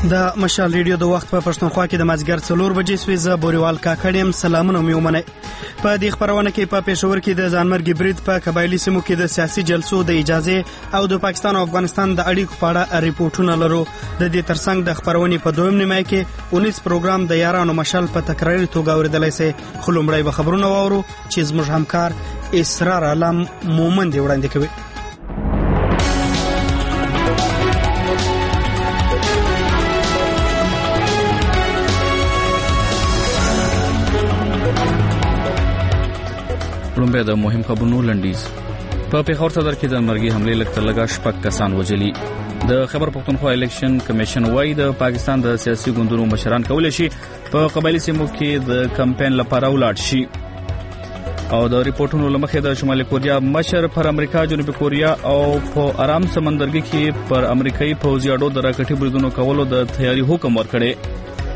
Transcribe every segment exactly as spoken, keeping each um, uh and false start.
د مشال ریډیو د وخت په پښتونخوا کې د مازیګر څلور بجې سوي زه بوریوال کاکړ یم. سلامونه مې ومنئ. په دې خپرونه کې په پېښور کې د ځانمرګي برید په قبایلي سیمو کې د سیاسي جلسو د اجازې او د پاکستان او افغانستان د اړیکو په اړه ریپورټونه لرو. د دې ترڅنګ د خپرونې په دویم نیمه کې اونیس پروګرام د یارانو مشال په تکراري توګه اوریدلای شئ. خو لومړی به خبرونه واورو چې زموږ همکار اسرار علم مومند وړاندې کوي. لومبه د مهم خبرونو لنډیز. په پیښور صدر کې د مرګي حمله لکه لګا شپږ کسان وژلي. د خبر پښتونخوا الیکشن کمیشن وايي د پاکستان د سیاسي ګوندونو مشران کولای شي په قبایلی سیمو کې د کمپاین لپاره ولاړ شي. او د ریپورتونو لمخې د شمالي کوریا مشر پر امریکا، جنوبي کوریا او په آرام سمندرګي کې پر امریکایي پوځي اډو د راکټي بریدونو کولو د تیاری حکم ورکړي.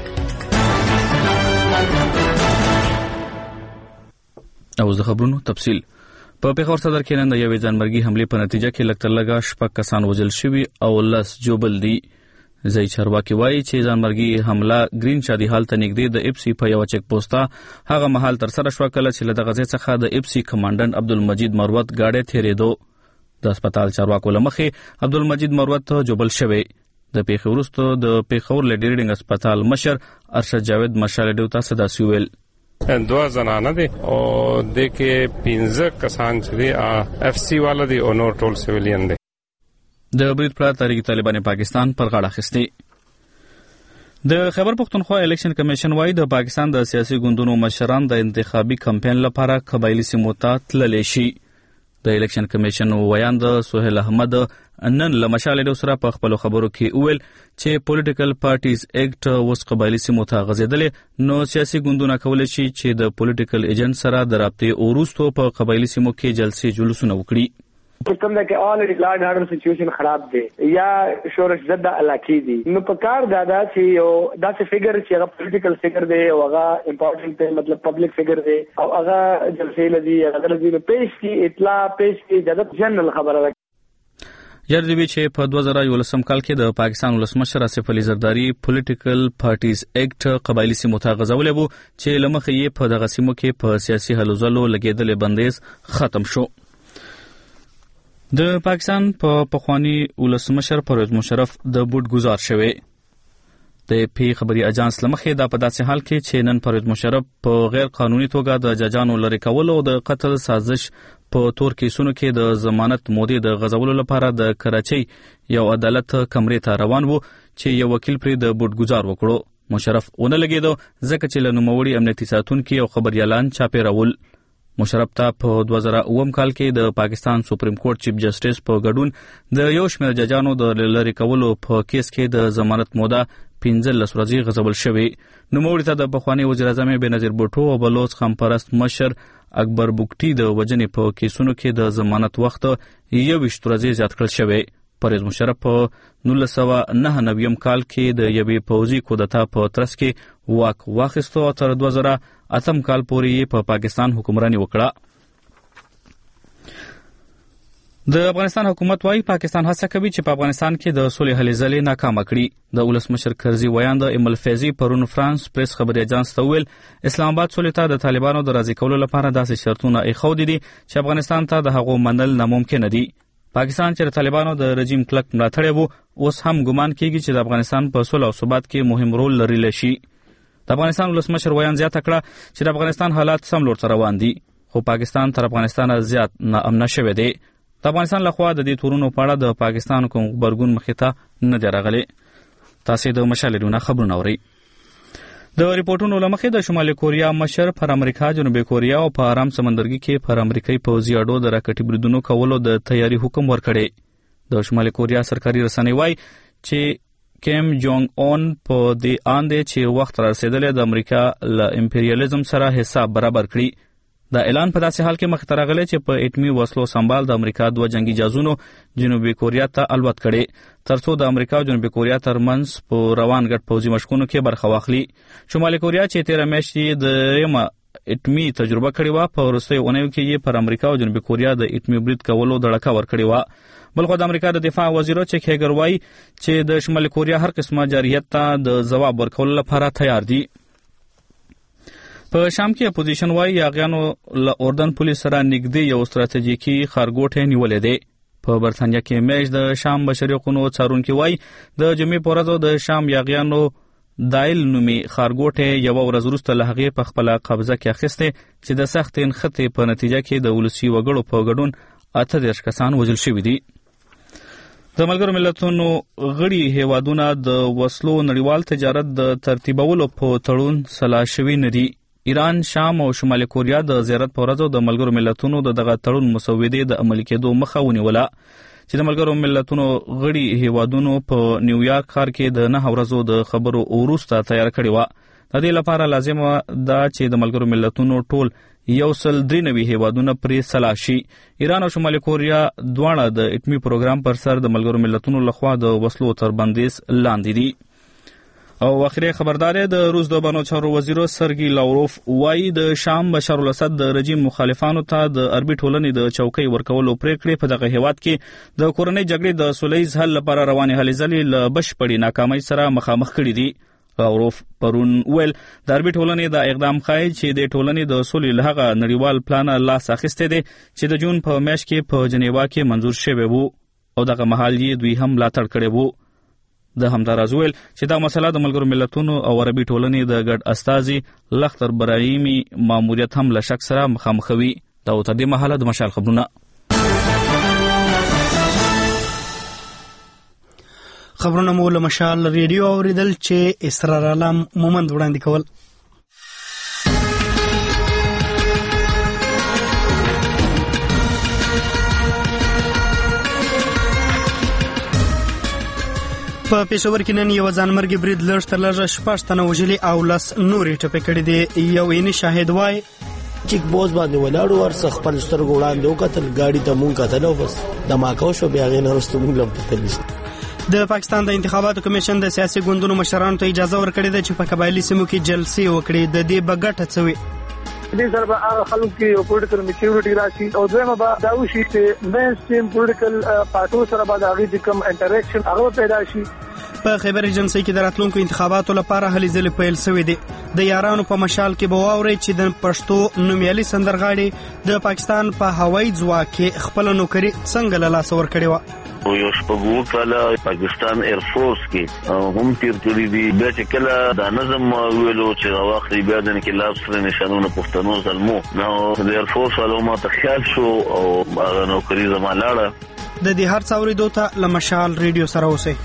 او زه خبرونو تفصیل. په پیښور صدر کې نن د یوې ځانمرګي حملې په نتیجه کې لکه لګا شپږ کسان وژل شوي او لس جوبل دي. ځای چارواکي وایي چې ځانمرګي حمله گرین شادي حال ته نږدې د اف سی په یو چک پوسټه هغه مهال تر سره شو کله چې له دغه ځای څخه د اف سی کمانډنټ عبدالمجید مروت گاډي تیرېدو. د هسپتال چارواکو لمخې عبدالمجید مروت جوبل شوی. د پیښور وروسته د پیښور لیډریډینګ هسپتال مشر ارشد جاوید مشالډو ته صدا سویل. دو زنانه دي او د کې پنځه کسان چې دي اف سی والا دي او نور ټول سیویلین دي. د برید پر تحریک طالبان پاکستان پر غاړه اخیستي. د خبر پښتونخوا الیکشن کمیشن وايي د پاکستان د سیاسي ګوندونو مشران د انتخابي کمپاین لپاره قبایلی سیمو ته تللی شي. د الیکشن کمیشن ویاند سهیل احمد نن له مشالډو سره په خپل خبرو کې وویل چې پولیټیکل پارټیز ایکټ اوس قبایلی سیمو ته غځېدلې، نو سیاسي ګوندونه کولی شي چې د پولیټیکل ایجنټ سره د رابطې وروسته په قبایلی سیمو کې جلسې جلوسونه وکړي. کوم دا کې آلریډي لاګ هارډ سچويشن خراب دی یا شورش زده علاقې دي، نو په کار دا دا چې یو داسې فګر چې هغه پولیټیکل فګر دی او هغه امپورټنت دی، مطلب پبلک فګر دی او هغه جلسې لدی هغه لدی نو پیش کی اطلاع پیش کی د جنرال خبره ده. یاد دی چې په دوه زره یولسم کال کې د پاکستان ولسمشر آصف علي زرداری پولیټیکل پارټیز ایکټ قبایلی سیمو ته غځولی وو چې له مخې یې په دغه سیمو کې په سیاسي هلو ځلو لګېدلې بندیز ختم شو. د پاکستان په پخوانی ولسمشر پرویز مشرف د بوټ گزار شوی. د پی خبري اجانس لمخې دا په داسې حال کې چې نن پرویز مشرف په غیر قانوني توګه د ججانو لری کولو او د قتل سازش په تور کیسونو کې د ضمانت مودې د غځولو لپاره د کراچۍ یو عدالت کمرې ته روان وو چې یو وکیل پرې د بوټ گزار وکړو. مشرف اون لګیدو ځکه چې له نوموړي امنیتي ساتونکو یو خبريالان چاپیرول. مشرف ته په دوه زره اووم کال کې د پاکستان سپریم کورټ چیف جسټس په ګډون د یو شمېر ججانو د لری کولو په کیس کې د ضمانت موده پنځلس ورځې غځول شوې. نوموړي ته د پخوانی وزیر اعظم بېنظیر بوټو او بلوچ خمپرست مشر اکبر بوکټي د وجنې په کیسونو کې د ضمانت وخت یوویشت ورځې زیات کړل شوی. پرویز مشرف په نولس سوه نهه نوي کال کې د یوې پوځي کودتا په ترڅ کې واک واخیستو او تر دوه زره اتم کال پورې په پاکستان حکمراني وکړه. د افغانستان حکومت وايي پاکستان هڅه کوي چې په افغانستان کې د صلح هلې ځلې ناکامه کړي. د ولسمشر کرزي ویاند ایمل فیضي پرون فرانس پریس خبري اجانس ته ویل اسلام آباد صلح ته د طالبانو د راضي کولو لپاره داسې شرطونه ایښودي دي چې افغانستان ته د هغو منل ناممکن دي. پاکستان چې د طالبانو د رژیم کلک ملاتړی وو اوس هم ګمان کیږي چې د افغانستان په صلح او ثبات کې مهم رول لرلی شي. د افغانستان ولسمشر ویان زیاته کړه چې د افغانستان حالات سم لور ته روان دي، خو پاکستان تر افغانستان زیات ناامنه شوی دی. د افغانستان لخوا د دې تورونو په اړه د پاکستان کوم خبرګون مخې ته نه دی راغلی. تاسې د مشالډونه خبرونه اورئ. د ریپورتونو لمخې د شمالي کوریا مشر پر امریکا، جنوبي کوریا او په آرام سمندرګي کې پر امریکایي پوځي اډو د راکټي بریدونو کولو د تیاری حکم ورکړی. د شمالي کوریا سرکاري رسنۍ وایي چې کیم جونګ اون په دې آند دی چې وخت را رسېدلی د امریکا له امپریالیزم سره حساب برابر کړي. دا اعلان په داسې حال کې مخې ته راغلی چې په اټمي وسلو سنبال د امریکا دوه جنگي جازونو جنوبي کوریا ته الوت کړي ترڅو د امریکا او جنوبي کوریا ترمنځ په روان ګډ پوځي مشقونو کې برخه واخلي. شمالي کوریا چې تیره میاشت د درېیمه اټمي تجربه کړې و. په وروستیو اونیو کې یې پر امریکا او جنوبي کوریا د اټمي برید کولو دړکه ورکړې و. بلخو د امریکا د دفاع وزیر چیک هیګر وایي چې د شمالي کوریا هر قسمه جارحیت ته د جواب ورکولو لپاره تیار دي. په شام کې اپوزیشن وایي یاغیانو له اردن پولیس سره نږدې یو ستراتیژیکي ښارګوټی نیولی دی. په برتانیا کې میش د شام بشري حقوقو څارونکي وایي د جمعې په ورځ د شام یاغیانو دایل نومي ښارګوټی یوه ورځ وروسته له هغې په خپله قبضه کې اخیستی چې د سختې نښتې په نتیجه کې د ولسي وګړو په ګډون اته دېرش کسان وژل شوي دي. د ملګرو ملتونو غړي هیوادونه د وسلو نړیوال تجارت د ترتیبولو په تړون سلا شوي نه دي. ایران، شام او شمالي کوریا د زیارت په ورځو د ملګرو ملتونو د دغه تړون مسودې د عملي کېدو مخه ونیوله چې د ملګرو ملتونو غړي هیوادونو په نیویارک ښار کې د نهه ورځو د خبرو وروسته تیار کړې وه. د دې لپاره لازمه ده چې د ملګرو ملتونو ټول یو سل درې نوي هیوادونه پرې سلا شي. ایران او شمالي کوریا دواړه د اټمي پروګرام پر سر د ملګرو ملتونو لخوا د وسلو تر بندیز لاندې دي. او اخري خبردار د روس د بانو چارو وزیر سرګي لاوروف وایي د شام بشار الاسد د رژیم مخالفانو ته د عربي ټولنې د چوکۍ ورکولو پریکړې په دغه هیواد کې د کورنۍ جګړې د سولیز حل لپاره روانې هلې ځلې له بشپړې ناکامۍ سره مخامخ کړي دي. لاوروف پرون ویل د عربي ټولنې د اقدام ښایي چې د ټولنې د سولې له هغه نړیوال پلانه لاس اخیستی دی چې د جون په میاشت کې په جنیوا کې منظور شوی و او دغه مهال یې دوی هم ملاتړ کړی و. د همداراز ویل چې دا مسله د ملګرو ملتونو او عربي ټولنې د ګډ استازي لختر براهیمي ماموریت هم له شک سره مخامخوي. دا تر دې مهاله د مشال خبرونه. خبرونه مو له مشال ریډیو اوریدل چې اسرار عالم مومند وړاندې کول. په پېښور کې نن یو ځانمرګي برید لږ تر لږه شپږ تنه وژلي او لس نورې ټپې کړي دي. یو عیني شاهد وایي چیک بوز باندې ولاړو ورڅ خپل سترګو وړاندې وکتل، ګاډي ته مونږ کتل او بس دماکه وشو. بیا هغې نه وروسته مونږ هم کتل نشته. د پاکستان د انتخاباتو کمیشن د سیاسي ګوندونو مشرانو ته اجازه ورکړې ده چې په قبایلي سیمو کې جلسې وکړي. د دې به ګټه څه وي؟ دې سره به هغه خلکو کې یو پولیټیکل میچورټي راشي او دویمه به دا وشي چې مین سټریم پولیټیکل پارټو سره به د هغې د کوم انټریکشن هغه پیدا شي. په خیبر ایجنسۍ کې د راتلونکو انتخاباتو لپاره هلې ځلې پیل شوې دي. د یارانو په مشال کې به واورئ چې د پښتو نومیالي سندرغاړي د پاکستان په هوایي ځواک کې خپله نوکري څنګه له لاسه ورکړې وه. یو شپږ کاله پاکستان ایر فورس کې هم تیر کړی دي. بیا چې کله دا نظم ویلو چې وخت بیا د انقلاب سره نشانونه پښتنو ظلمو نو د ایر فورس والو ما ته خیال شو او هغه نوکري زما لاړه. د دې هر څه اورېدو ته له مشال ریډیو سره اوسئ.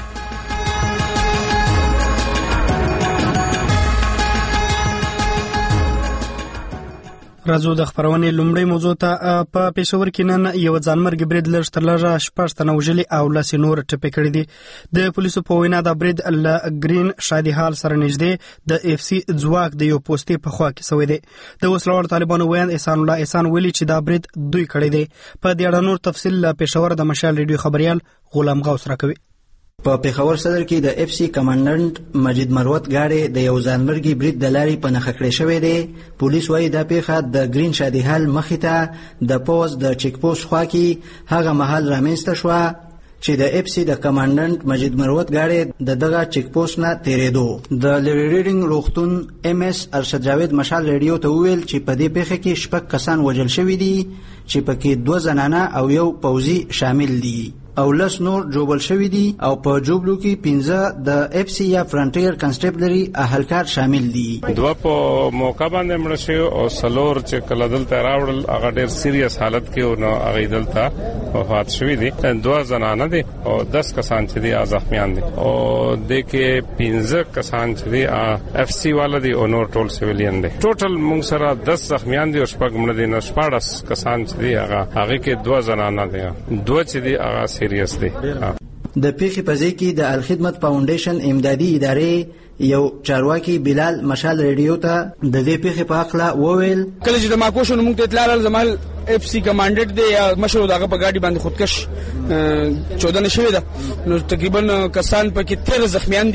راځو د خبرونې لومړی موضوع ته. په پېښور کې نن یو ځانمرګي برید لږ تر لږه شپږ تنه وژلي او لس نور ټپې کړي دي. د پولیسو په وینا دا برید له ګرین شادي هال سره نږدې د اف سی ځواک د یو پوستې په خوا کې شوی دی. د وسلوال طالبانو ویاند احسان الله احسان ویلي چې دا برید دوی کړی دی. په دې اړه نور تفصیل له پېښور د مشال ریډیو خبريال غلام غوث راکوي. په پېښور صدر کې د اف سی کمانډنټ مجید مروت غاړي د یو ځانمرګي برید د لارې په نښه کړی شوی دی. پولیس وايي دا پیښه د ګرین شادي هال مخې ته د پوز د چیک پوسټ خوا کې هغه مهال رامنځته شوه چې د اف سی د کمانډنټ مجید مروت غاړي د دغه چیک پوسټ نه تیرېدو. د لری ریډینګ روغتون ام اس ارشد جاوید مشال ریډیو ته وویل چې په دې پیښه کې شپږ کسان وژل شوي دي چې پکې دوه زنانه او یو پوځي شامل دي او لس نور جوبل شوي دي او په جوبلو کې پنځه د اف سی یا فرنټیر کنسټیبلري اهلکار شامل دي. دوه په موقع باندې مړ شو او سلور چې کله دلته راوړل هغه ډېر سیریس حالت کې او نو هغه دلته وفات شوي دي. دوه زنانه دي او دس کسان چې دي زخمیان دي او د کې پنځه کسان چې دي اف سی والا دي او نور ټول سیویلین دي. ټوټل موږ سره دس زخمیان دي او شپږ مړه دي. نو شپږ کسان چې دي هغه هغه کې دوه زنانه دي. دوه چې دي هغه د پیښې په ځای کې د الخدمت فاونډیشن امدادي ادارې یو چارواکي بلال مشال ریډیو ته د دې پیښې په اړه وویل کله چې د ماکوشن موږ ته اطلاع راغله زمال اف سی کمانډنټ دی یا مشر دغه په گاډي باندې خودکش چودنه شوې ده. نو تقریبا کسان پکې تیر زخمیان دي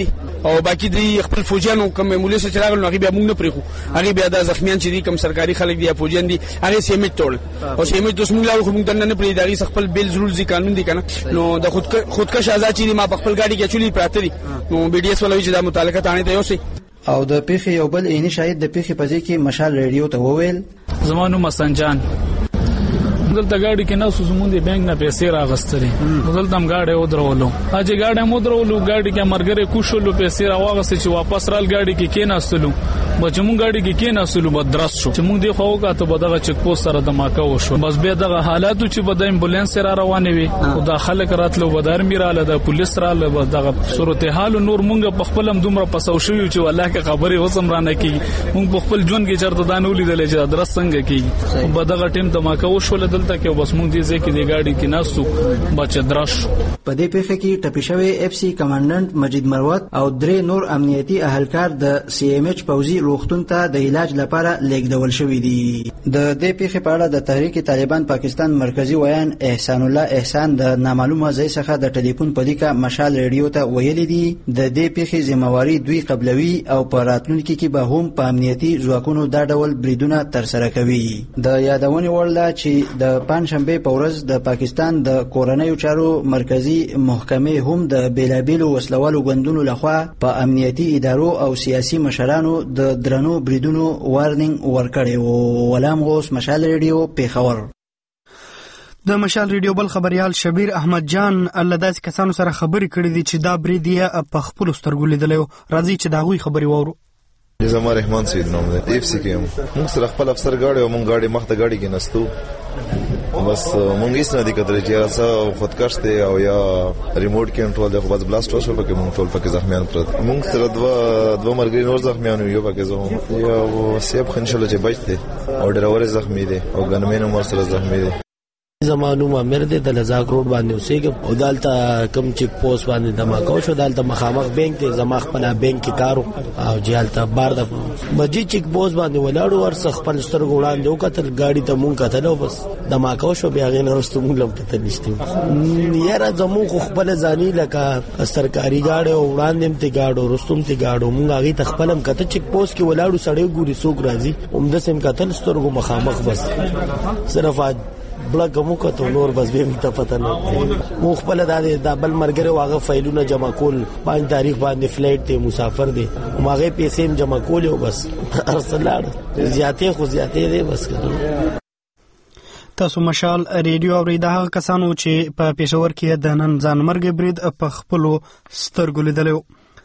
او باقي د خپل فوجانو کوم مولوی سره راغلو هغه بیا موږ نه پریخو هغه بیا د زخمیان چې دي کوم سرکاري خلک دي فوجان دي هغه سیمټ ټول او سیمټ اوس موږ لاړو موږ دنه نه پری دغه خپل بیل ضرور ځي قانون دي کنه نو د خود خودکش آزاد چې ما خپل ګاډي کې چولي پراته دي نو بي ډي اس ولوي چې د متعلقه تانه ته یوسي او د پیښې یو بل عیني شاهد د پیښې په ځای کې مشال ریډیو ته وویل زمانو مسنجان دلته ګاډي کې نو زمون دي بانک نه پیسې راغستري دلته هم ګاډي ودرولو اجه ګاډي مو درولو ګاډي کې مرګره کوشلو پیسې راوغسته چې واپس رال ګاډي کې کېناستلو بچمون ګاډي کې کېناستلو بدرس شو چې مونږ دی خو وکاته بدغه چک پوسټ سره دماکه وشو بس به دغه حالاتو چې بد امبولانس را روانې وي او د خلک راتلو بدار میراله د پولیس رااله دغه صورتحال نور مونږ په خپلم دومره پسو شو چې والله کې خبري وسم رانه کی مونږ په خپل جون کې چرته دانو لیدل چې درس څنګه کی بدغه ټیم دماکه وشو ته کې بس مونږ دې ځکه د ګاډي کې ناسو بچ درش په دې پیښه کې ټپي شوی اف سی کمانډنټ مجید مروت او درې نور امنیتي اهلکار د سی ام ایچ پوزي روغتون ته د علاج لپاره لیږدول شوی دي د دې پیښې په اړه د تحریک طالبان پاکستان مرکزی ویان احسان الله احسان د نامعلومه ځای څخه د ټلیفون په لیکه مشال ریډیو ته ویلي دي د دې پیښې ذمہواری دوی قبلوي او په راتلونکي کې به هم په امنیتي ځواکونو دا ډول بریدونه ترسره کوي د یادونې وړ ده چې د پنځشنبه په ورځ د پاکستان د کورنیو چارو مرکزی محکمه هم د بیلابیلو وسلوالو غوندونو لخوا په امنیتي ادارو او سیاسي مشرانو د درنو بریدونو وارنینګ ورکړی و ولام غوس مشال ریډیو پیښور د مشال ریډیو بل خبريال شبیر احمد جان الله داس کسانو سره خبري کړې دي چې دا برید یې په خپل سترګو لیدلی راځي چې دا غوي خبري وورو زما رحمان سید نوم دی اف سی کې موږ سره خپل افسر گاډي او موږ گاډي مخ ته گاډي کې نستو بس مونږ هیڅ نه دی کتل چې تاسو خودکش دی او یا ریموټ کنټرول دی خو بس بلاست وشو پکې مونږ ټول پکې زخمیان پرت مونږ سره دوا دوا مرګري نور زخمیان یو پکې زه یو سیب خنشل چې بچته او ډرایور زخمی دی او ګنمن مور سره زخمی دی زمانو مامر دې د لزاک روډ باندې اوسېګ او دالته کم چیک پوسټ باندې دماکو شو دالته مخامخ بانک ته زما خپل بانک کې کارو او جالته بار د مجي چیک پوسټ باندې ولاړو ورس خپل سترګو وړاندې وکتل ګاډي ته مونږ کتلو بس دماکو شو بیا غین رستو مونږ لم کتل نشته یاره زمو خپل ځاني لکه سرکاري گاډي او وړاندې ته گاډو رستم ته گاډو مونږ هغه تخپلم کته چیک پوسټ کې ولاړو سړی ګوري سوق راځي عمده سم کتل سترګو مخامخ بس صرف بلا کومو کته نور بس به مت پته نه مو خپل د بل مرګره واغه فایلونه جمع کول باندې تاریخ باندې فلایټ ته مسافر دي ماغه پیسې جمع کول او بس ارسلار زیاتې خو زیاتې دي بس کړو تاسو مشال ریډیو اوریدا هغه کسانو چې په پېښور کې د نن ځان مرګ برید په خپل سترګو لیدلو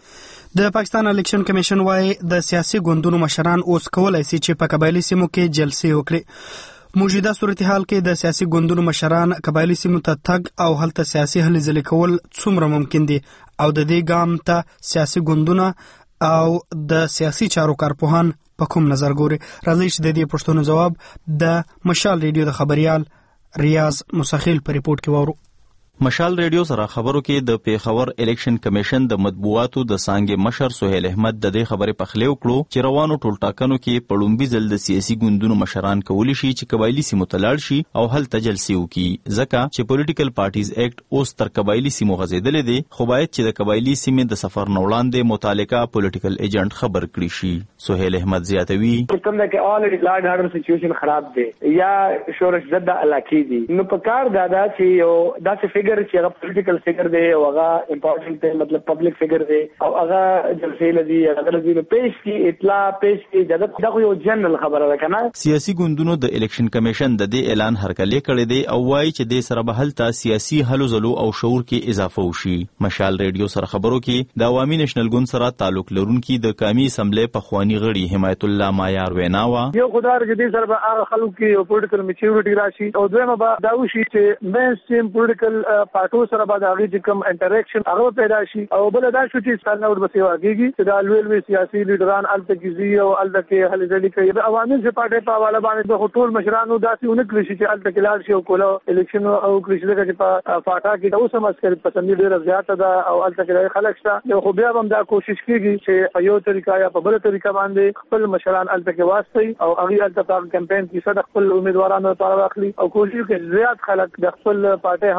د پاکستان الیکشن کمیشن وايي د سیاسي ګوندونو مشران اوس کولای شي چې په قبایلی سیمو کې جلسې وکړي موجوده صورتحال کې د سیاسي ګوندونو مشران قبایلی سیمو ته تګ او هلته سیاسي هلې ځلې کول څومره ممکن دي او د دې ګام ته سیاسي ګوندونه او د سیاسي چارو کارپوهان په کوم نظر ګوري راځي چې د دې پوښتنو جواب د مشال ریډیو د خبريال ریاض مسخیل په ریپورت کې وورو مشال ریډیو سره خبرو کې د پیښور الیکشن کمیشن د مطبوعاتو د څنګه مشر سہیل احمد د دې خبرې په خلیو کړو چې روانو ټولټاکنو کې پړومبي ځل د سیاسي ګوندونو مشران کولی شي چې قبایلی سیمو ته لاړ شي او هلته جلسې وکړي ځکه چې پولیټیکل پارټیز ایکټ اوس تر قبایلی سیمو غځېدلې دي خو باید چې د قبایلی سیمې د سفر نه وړاندې متعلقه پولیټیکل ایجنټ خبر کړي شي سہیل احمد زیاتوي کوم دا کې الریډي لاګ هارډر سچويشن خراب دی یا شورش زده علاقې دي نو په کار دادا چې یو داسې فګر چې هغه پولیټیکل فګر دی او هغه امپورټنت دی مطلب پبلک فګر دی او هغه جلسې لدی هغه لدی نو پېښ کی اطلاع پېښ کی دا خو یو جنرال خبره ده کنه سیاسي ګوندونو د الیکشن کمیشن د دې اعلان هرکلی کړی دی او وايي چې د سره به هلته سیاسي هلو ځلو او شعور کې اضافه وشي مشال ریډیو سره خبرو کې د عوامي نېشنل ګوند سره تعلق لرونکي د قومي اسمبلی په خواني غړي حمایت الله مایار ویناوا یو خدای دې سره به هغه خلکو کې پولیټیکل میچورټی راشي او دویمه به دا وشي چې مین سټریم پولیټیکل پارټو سره به د هغې چې کوم انټریکشن هغه پیدا شي او بله دا شو چې څنګه ورپسې واقعېږي چې دا لوی لوی سیاسي لیډران هلته کې ځي او هلته کې هلې ځلې کوي د عوامي پارټۍ په حواله باندې د خو ټول مشرانو داسې ونه کړي شي چې هلته کې لاړ شي او کوله الیکشن او کړي شي ځکه چې په فاټا کې د اوس هم عسکري پسندي ډېره زیاته ده او هلته کې خلک شته خو بیا به هم دا کوشش کېږي چې په یو طریقه یا په بله طریقه باندې خپل مشران هلته کې واستوي او هغوی هلته په کمپین کې څه د خپل امیدوارانو لپاره واخلي او کوشش وکړي زیات خلک د خپل پارټۍ حامیان کې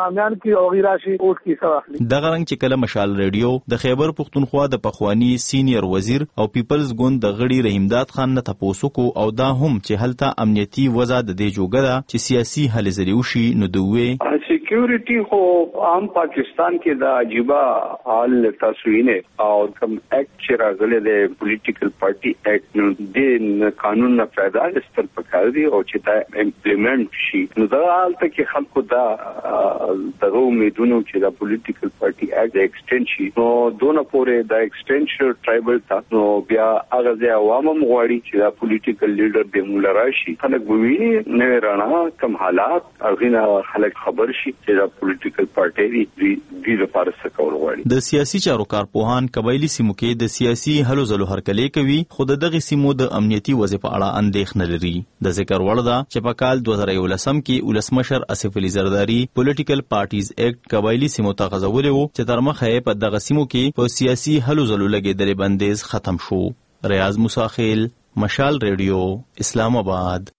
کی او غیراشي اوټ کی سواخلی. دغه رنګ چې کله مشال ریډیو د خیبر پختونخوا د پخوانی سینیئر وزیر او پیپلز ګوند د غړي رحیمداد خان نه تاسو کو او دا هم چې هلته امنیتي وضع د دې جوګه ده چې سیاسي حل زری وشي نو دوی سکیورټي خو عام پاکستان کې دا عجیبه حال تاسوینه او کوم اکټ چې راغلی د پولیټیکل پارټي اکټ نو د قانون نه پیدا استل پکار دی او چې دا امپلیمنٹ شي نو دا حالت کې خلکو دا دغه امیدونو چې دا پولیټیکل پارټي اکټ د ایکسټند شي نو دونه پورې دا ایکسټند شي ټرایبل تا نو بیا هغه ځای عوام غواړي چې دا پولیټیکل لیډر د مولا راشي خلک وویني نه رانا کم حالات اغینا خلک خبر شي چې دا پولیټیکل پارټي دی د لپاره څه کول غواړي. د سیاسي چارو کارپوهان قبایلی سیمو کې د سیاسي هلو ځلو هرکلې کوي خو دغه سیمو د امنیتي وضع په اړه اندېښنه لري. د ذکر وړ ده چې په کال دوه زره یولسم کې ولسمشر اسف علي زرداری پولیټیکل پارټیز اکټ قبایلی سیمو ته غځولې وو چې تر مخه په دغه سیمو کې په سیاسي هلو ځلو لګېدلې بندیز ختم شو. ریاض موساخیل، مشال ریډیو، اسلام آباد.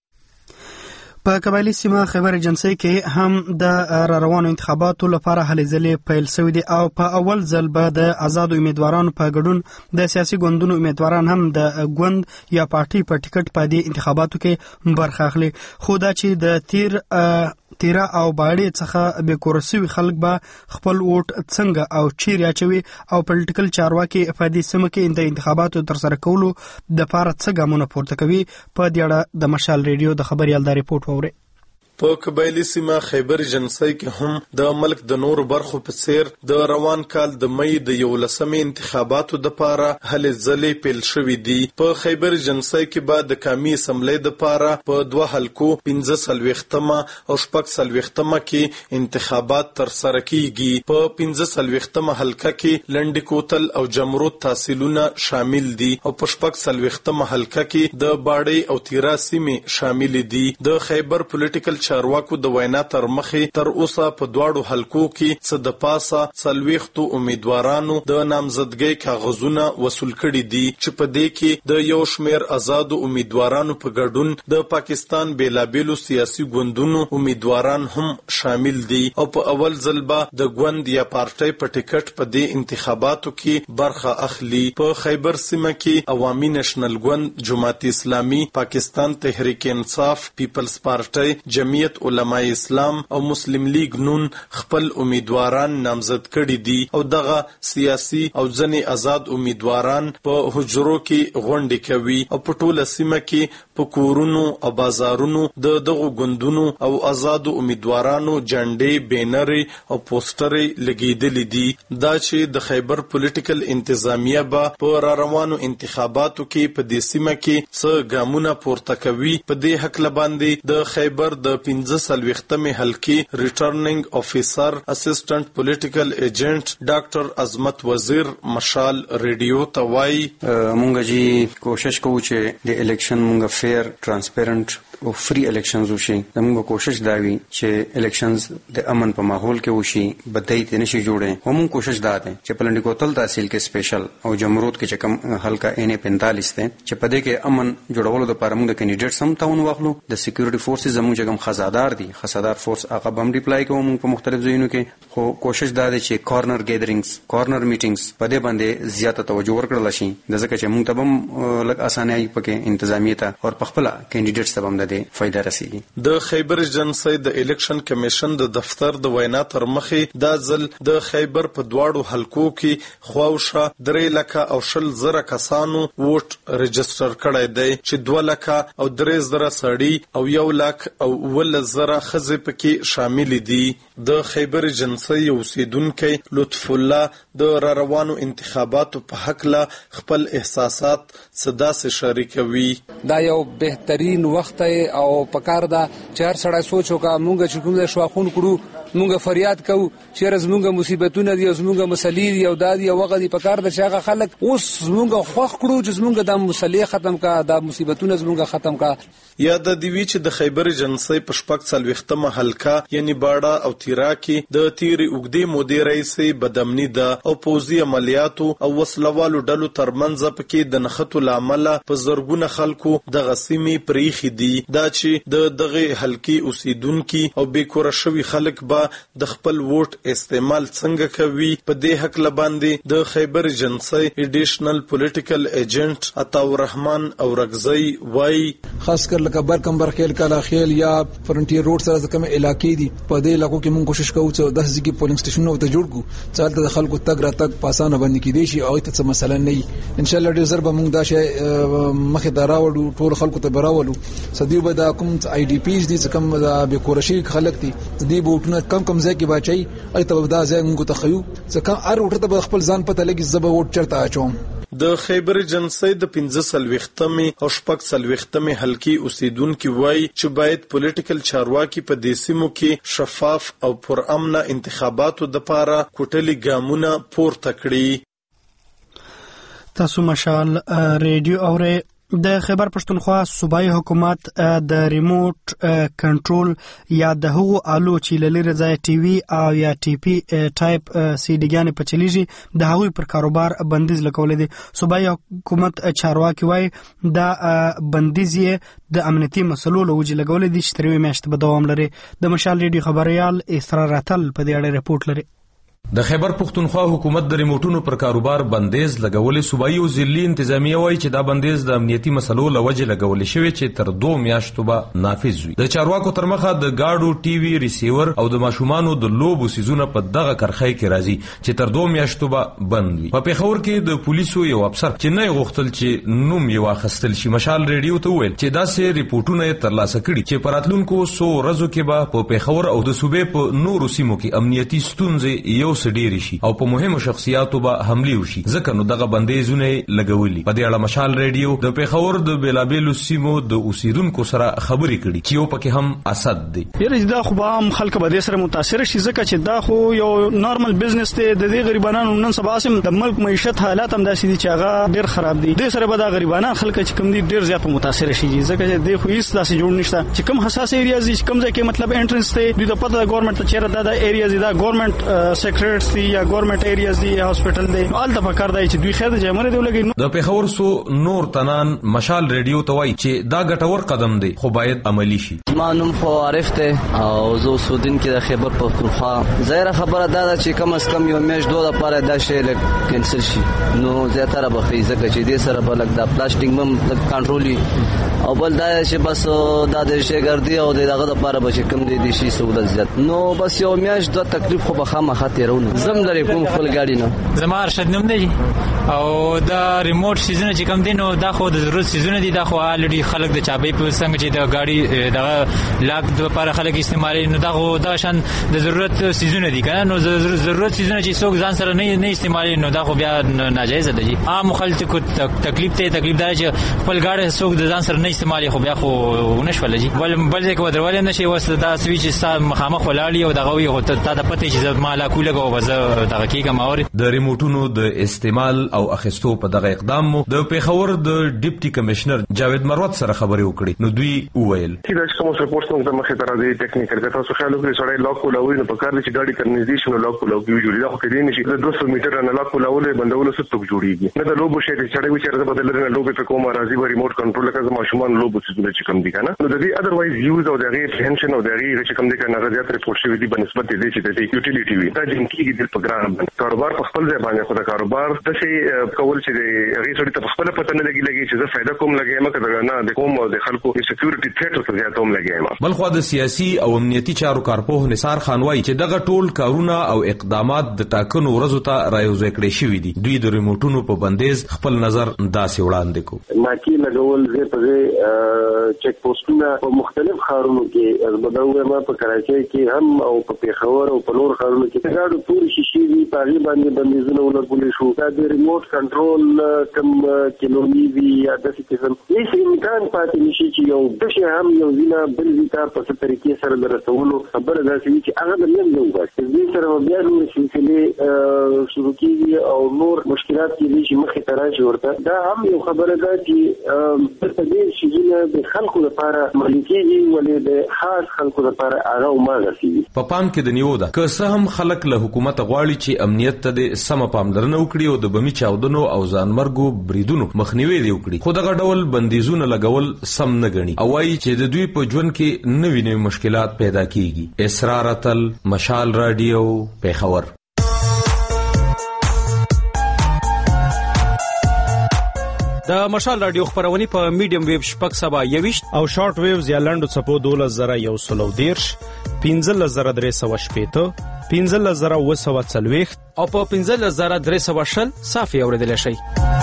په قبایلی سیمه خیبر ایجنسی کې هم د را روانو انتخاباتو لپاره هلې ځلې پیل شوې دي او په اول ځل به د آزادو امیدوارانو په ګډون د سیاسي ګوندونو امیدواران هم د ګوند یا پارټي په ټیکټ په دې انتخاباتو کې برخه اخلي. خو دا چې د تیر تیرا او باړې څخه به کورسوي خلک به خپل ووټ څنګه او چیرې اچوي او پولیټیکل چارواکي په دې سیمه کې د انتخاباتو ترسره کولو د لپاره څه ګامونه پورته کوي په دې اړه د مشال ریډیو د خبريال د ریپورت ووري. په قبایلی سیمه خیبر ایجنسی کې هم د ملک د نور برخو په څیر د روان کال د مې د یولسمې انتخاباتو د پاره هلې ځلې پیل شوې دي. په خیبر ایجنسی کې به د قومي اسمبلی د پاره په دوه حلقو پنځه څلوېښتمه او شپږ څلوېښتمه کې انتخابات ترسره کیږي. په پنځه څلوېښتمه حلقه کې لنډی کوتل او جمرود تحصیلونه شامل دي او په شپږ څلوېښتمه حلقه کې د باړې او تیرا سیمې شامل دي. د خیبر پولیټیکل چارواکو د وینا تر مخې تر اوسه په دواړو حلقو کې څه د پاسه څلوېښتو امیدوارانو د نامزدګۍ کاغذونه وصول کړي دي چې په دې کې د یو شمېر آزادو امیدوارانو په ګډون د پاکستان بیلابیلو سیاسي ګوندونو امیدواران هم شامل دي او په اول ځل به د ګوند یا پارټۍ په ټیکټ په دې انتخاباتو کې برخه اخلي. په خیبر سیمه کې عوامي نېشنل ګوند، جماعت اسلامي، پاکستان تحریک انصاف، پیپلز پارټۍ، جمعیت علماء اسلام او مسلم لیگ نون خپل امیدواران نامزد کړي دي او دغه سیاسي او ځنې آزاد امیدواران په حجرو کې غونډې کوي او په ټوله سیمه کې په کورونو او بازارونو د دغو ګوندونو او آزادو امیدوارانو جنډې، بینرې او پوسټرې لګېدلې دي. دا چې د خیبر پولیټیکل انتظامیه به په را روانو انتخاباتو کې په دې سیمه کې څه ګامونه پورته کوي په دې هکله باندې د خیبر د پنځه څلوېښتمې حلقې ریټرننګ افیسر اسسټنټ پولیټیکل ایجنټ ډاکټر عظمت وزیر مشال ریډیو ته وایي مونږ جی کوشش کوو چې د الیکشن مونږ فیر ټرانسپیرنٹ او فری الیکشنز وشي. زموږ کوشش دا وي چې الیکشنز د امن په ماحول کې وشي، بدای ته نشي جوړه. همون کوشش دا ده چې پلنډي کوتل تحصیل کې سپیشل او جمرود کې چې کم حلقه ان پینتالیس ته چې په دې کې امن جوړولو لپاره موږ د کینډیډیټس هم تاون واخلو. د سکیورټي فورسز زموږ کوم خزادار دي، خزادار فورس هغه بم ډیپلای کوو موږ په مختلف ځایونو کې. خو کوشش دا ده چې کارنر ګیدرینګز، کارنر میټینګز په دې باندې زیاته توجه ورکړل شي د ځکه چې موږ ته هم لږ اسانه پکې انتظامیه ته او په خپل کینډیډیټس ته هم د فائدہ رسیږي. د خیبر ایجنسی د الیکشن کمیشن د دفتر د وینا تر مخې دا ځل د خیبر په دواړو حلقو کې خواوشه درې لکه او شل زره کسانو ووټ رجسټر کړی دی چې دوه لکه او درې زره سړي او یو لک او ول زره ښځې پکې شامل دي. د خیبر ایجنسی اوسیدونکي لطف الله د را روانو انتخاباتو په حقله خپل احساسات صدا سره شریکوي. دا یو بهترین وخت او پکار دا چې هر سړی سوچ وکړي مونږ چې کوم د شواخون کړو مونږ فریاد کوو چې زمونږ مصیبتونه دي او زمونږ مسلې دي او دا دی وغه دي پکار د شاغه خلک اوس زمونږ خوښ کړو چې زمونږ د مسلې ختم کا د مصیبتونه زمونږ ختم کا. یا د دیوی چې د خیبر ایجنسی په شپږ څلوېښتمه حلقه یعنی باړه او تیرا کې د تیرې اوږدې مودې رئیس بدامني ده او پوځي عملیاتو او وسلوالو ډلو ترمنځ پکې د نښتو لامل په زرګونه خلکو د غسیمې پریخي دي. دا چې د دغه حلقې اوسیدونکو او بیکوره شوي خلک به د خپل ووټ استعمال څنګه کوي. په دې حق لباندې د خیبر جنسي ایډیشنل پولیټیکل ایجنټ عطاء الرحمن اورغزی وای خاص کر لکه برکمبر خیل کالا خیل یا فرنټیر روډ سره کوم علاقې دي په دې علاقو کې موږ کوشش کوو چې داسې ځکه پولینګ سټیشنونه ته جوړ کړو چې د خلکو تګ را تګ په اسانه باندې کېدی شي او ته څه مسله نه وي. ان شاء الله ډیر زر به موږ دا شی مخې ته راوړو ټول خلکو ته براولو. سدیو به دا کوم آی ډی پیز دي چې کوم د بیکورشي خلک دي دې بوټونه کم کم ځای کې واچي اې ته دا ځای موږ ته خيو چې کم ار وټه ته خپل ځان پته لګي زب وټ چرته اچوم. د خیبر جنسي د پنځه سلويختمې او شپږ سلويختمې حلقې اوسیدونکو وای چې باید پولیټیکل چارواکي په دې سیمو کې شفاف او پرامن انتخاباتو د پاره کوټلي ګامونه پورته کړي. تاسو مشال ریډیو اوره د خیبر پښتونخوا صوبایي حکومت د ریموټ کنټرول یا د هغو آلو چې لری ځای ټي وي او یا ټي پی ټایپ سی ډي ګانې په چلیږي د هغوی پر کاروبار بندیز لګولې دي. صوبایي حکومت چارواکي وایي دا بندیز یې د امنیتي مسلو له وجې لګولې دي چې تر یوې میاشتې به دوام لري. د مشال ریډیو خبریال اسرار راتل په دې اړه رپورټ لري. د خیبر پښتونخوا حکومت د ریموټونو پر کاروبار بندیز لګولې. صوبایي او ضلعي انتظامیه وایي چې دا بندیز د امنیتي مسلو لوجه لګولې شوی چې تر دوه میاشتو به نافذ وي. د چارواکو تر مخه د گاډو ټي وي ریسیور او د ماشومانو د لوبو سیزونه په دغه کرخۍ کې راځي چې تر دوه میاشتو به بند وي. په پیښور کې د پولیسو یو افسر چې نه غوښتل چې نوم یې واخیستل شي مشال ریډیو ته وویل چې داسې ریپورټونه یې ترلاسه کړي چې په راتلونکو څو ورځو کې به په پیښور او د صوبې په نورو سیمو کې امنیتي ستونزې یو څه ډېرې شي او په مهمو شخصیاتو به حمله وشي ځکه نو دغه بندیزونه لګولي. په دې اړه مشال ریډیو د پیښور د بیلابیلو سیمو د اوسیدونکو سره خبرې کړي چې یو پکې هم اسد دی. یره دا خو به هم خلک به دې سره متاثر شي ځکه چې دا خو یو نارمل بزنس دی. د دې غریبانو نن سبا سم د ملک معیشت حالات هم داسې دي چې هغه ډیر خراب دي. د سره به دا غریبانو خلک چې کم دي ډیر زیات متاثر شي ځکه چې د خو هیڅ داسې جوړ نشته چې کم حساس ایریاز دي کم ځای کې مطلب انټرنس دی د پته ګورنمنت ته چیرې دا د ایریاز دا ګورنمنت سیکریټریټس دي یا ګورنمنت ایریاز دی یا هاسپټل دی آل د پکار دی چې دوی خیر د جمهور دی ولګي. د پیښور سو نور تنان مشال ریډیو ته وایي چې دا ګټور قدم دی خو باید عملی شي. مانوم خو عارف ته او زو سودین کې د خیبر پښتونخوا ظاهر خبره دا ده چې کم از کم یو میش دوه لپاره دا شی کینسل شي نو زیاتره به خې ځکه چې دې سره به لګ دا پلاستیک بم کنټرولي او بل دا چې بس دا د شی ګرځي او دغه لپاره به کم دي دي شي سہولت زیات نو بس یو میش دوه تکلیف خو به خامخا تیرونه زم لري کوم خپل ګاډي نه زما ارشد نوم دی او دا ریموټ سیزونه چې کم دي نو دا خو د ضرورت سیزونه دي دا خو الریډي خلک د چابې په څنګه چې د ګاډي دغه لاک د لپاره خلک استعمالي نو دا خو دا شان د ضرورت سیزونه دي کنه نو ضرورت سیزونه چې څوک ځان سره نه نه استعمالي نو دا خو بیا ناجایز دی. عام خلک کو تکلیف ته تکلیف دا چې خپل ګاډي څوک د ځان سره نه استعمالي خو بیا خو ونشول جی بل بل ځکه ودرول نه شي وسه دا سویچ ستا مخامخ ولاړی او دغه وي هو ته د پته چې ما لا کوله غو وزه دغه کیګه ماور د ریموټونو د استعمال او اخیستو په دغه اقدام مو د پیښور د ډیپټي کمشنر جاوید مروت سره خبرې وکړي نو دوی وویل چې دا کوم سپورټ څنګه مخه تر دې ټیکنیکل کته تاسو خیال وکړئ سړی لاک کولاوي نو په کار دي چې ګاډي کنیزیشن لاک کولاوي جوړي دا خو کې نشي د دوه سوه میټر نه لاک کولاوي بندول څه توګ جوړيږي نه د لوبو شي چې سړی وچره د بدل نه لوبو په کومه راځي و ریموټ کنټرول کړه ماشومان لوبو چې کم دي کنه نو د دې اذروایز یوز او د غیر پنشن او د غیر چې کم دي کنه غزيات ریپورت شوی دي بنسبت دې چې د یوټیلیټي وي دا جنکی د پروګرام کاروبار په خپل ځای باندې خو د کاروبار د شي کول چې د غیر سړي ته خپل پته نه لګي لګي چې زه فائدہ کوم لګي مکه نه د کوم د خلکو سکیورټي تھریټ او زیات هم لګي بل خو د سیاسي او امنیتي چارو کارپوه نثار خان وایي چې دغه ټول کارونه او اقدامات د ټاکنو ورځو ته رايوځای کړي شوی دي. دوی د ریموټونو په بندیز خپل نظر داسې وړاندې کو ماکی لګول زه په چک پوسټونه په مختلف ښارونو کې بدوي ما په کراچۍ کې هم او په پیښور او په نور ښارونو کې ګاډو پوری شیشې دي پاغي باندې بندیزونه ولګول شو دا د ریموټ کنټرول کم کیلومي وی یا د سیستم هیڅ امکان پاتې نشي چې یو د شي هم یو وینا بل ویتا په څه طریقې سره درسولو خبره ده چې هغه د نیم نو وایي دې سره بیا نو سلسله شروع کیږي او نور مشکلات کې چې مخې ته راشي ورته دا هم یو خبره ده چې په دې شیزونه د خلکو لپاره ملکیږي ولې د خاص خلکو لپاره هغه ماغسي په پام کې د نیو ده که څه هم خلک له حکومت غواړي چې امنیت ته د سم پاملرنه وکړي او د بمي چاودنو او ځانمرګو بریدونو مخنیوي دی وکړي، خو دغه ډول بندیزونه لګول سم نه ګڼي او وايي چې د دوی په ژوند کې نوې نوې مشکلات پیدا کیږي. اسرار اتل، مشال رادیو، پیښور. د مشال رادیو خبرونه په میډیم ویو شپږ سبا یويشت او شارټ ویوز یا لنډو څپو دولس زره یو سلو دیرش، پنځلس زره درې سوه شپېته، پنځلس زره اووه سوه څلوېښت او په پنځلس زره درې سوه شل صافي اورېدلی شئ.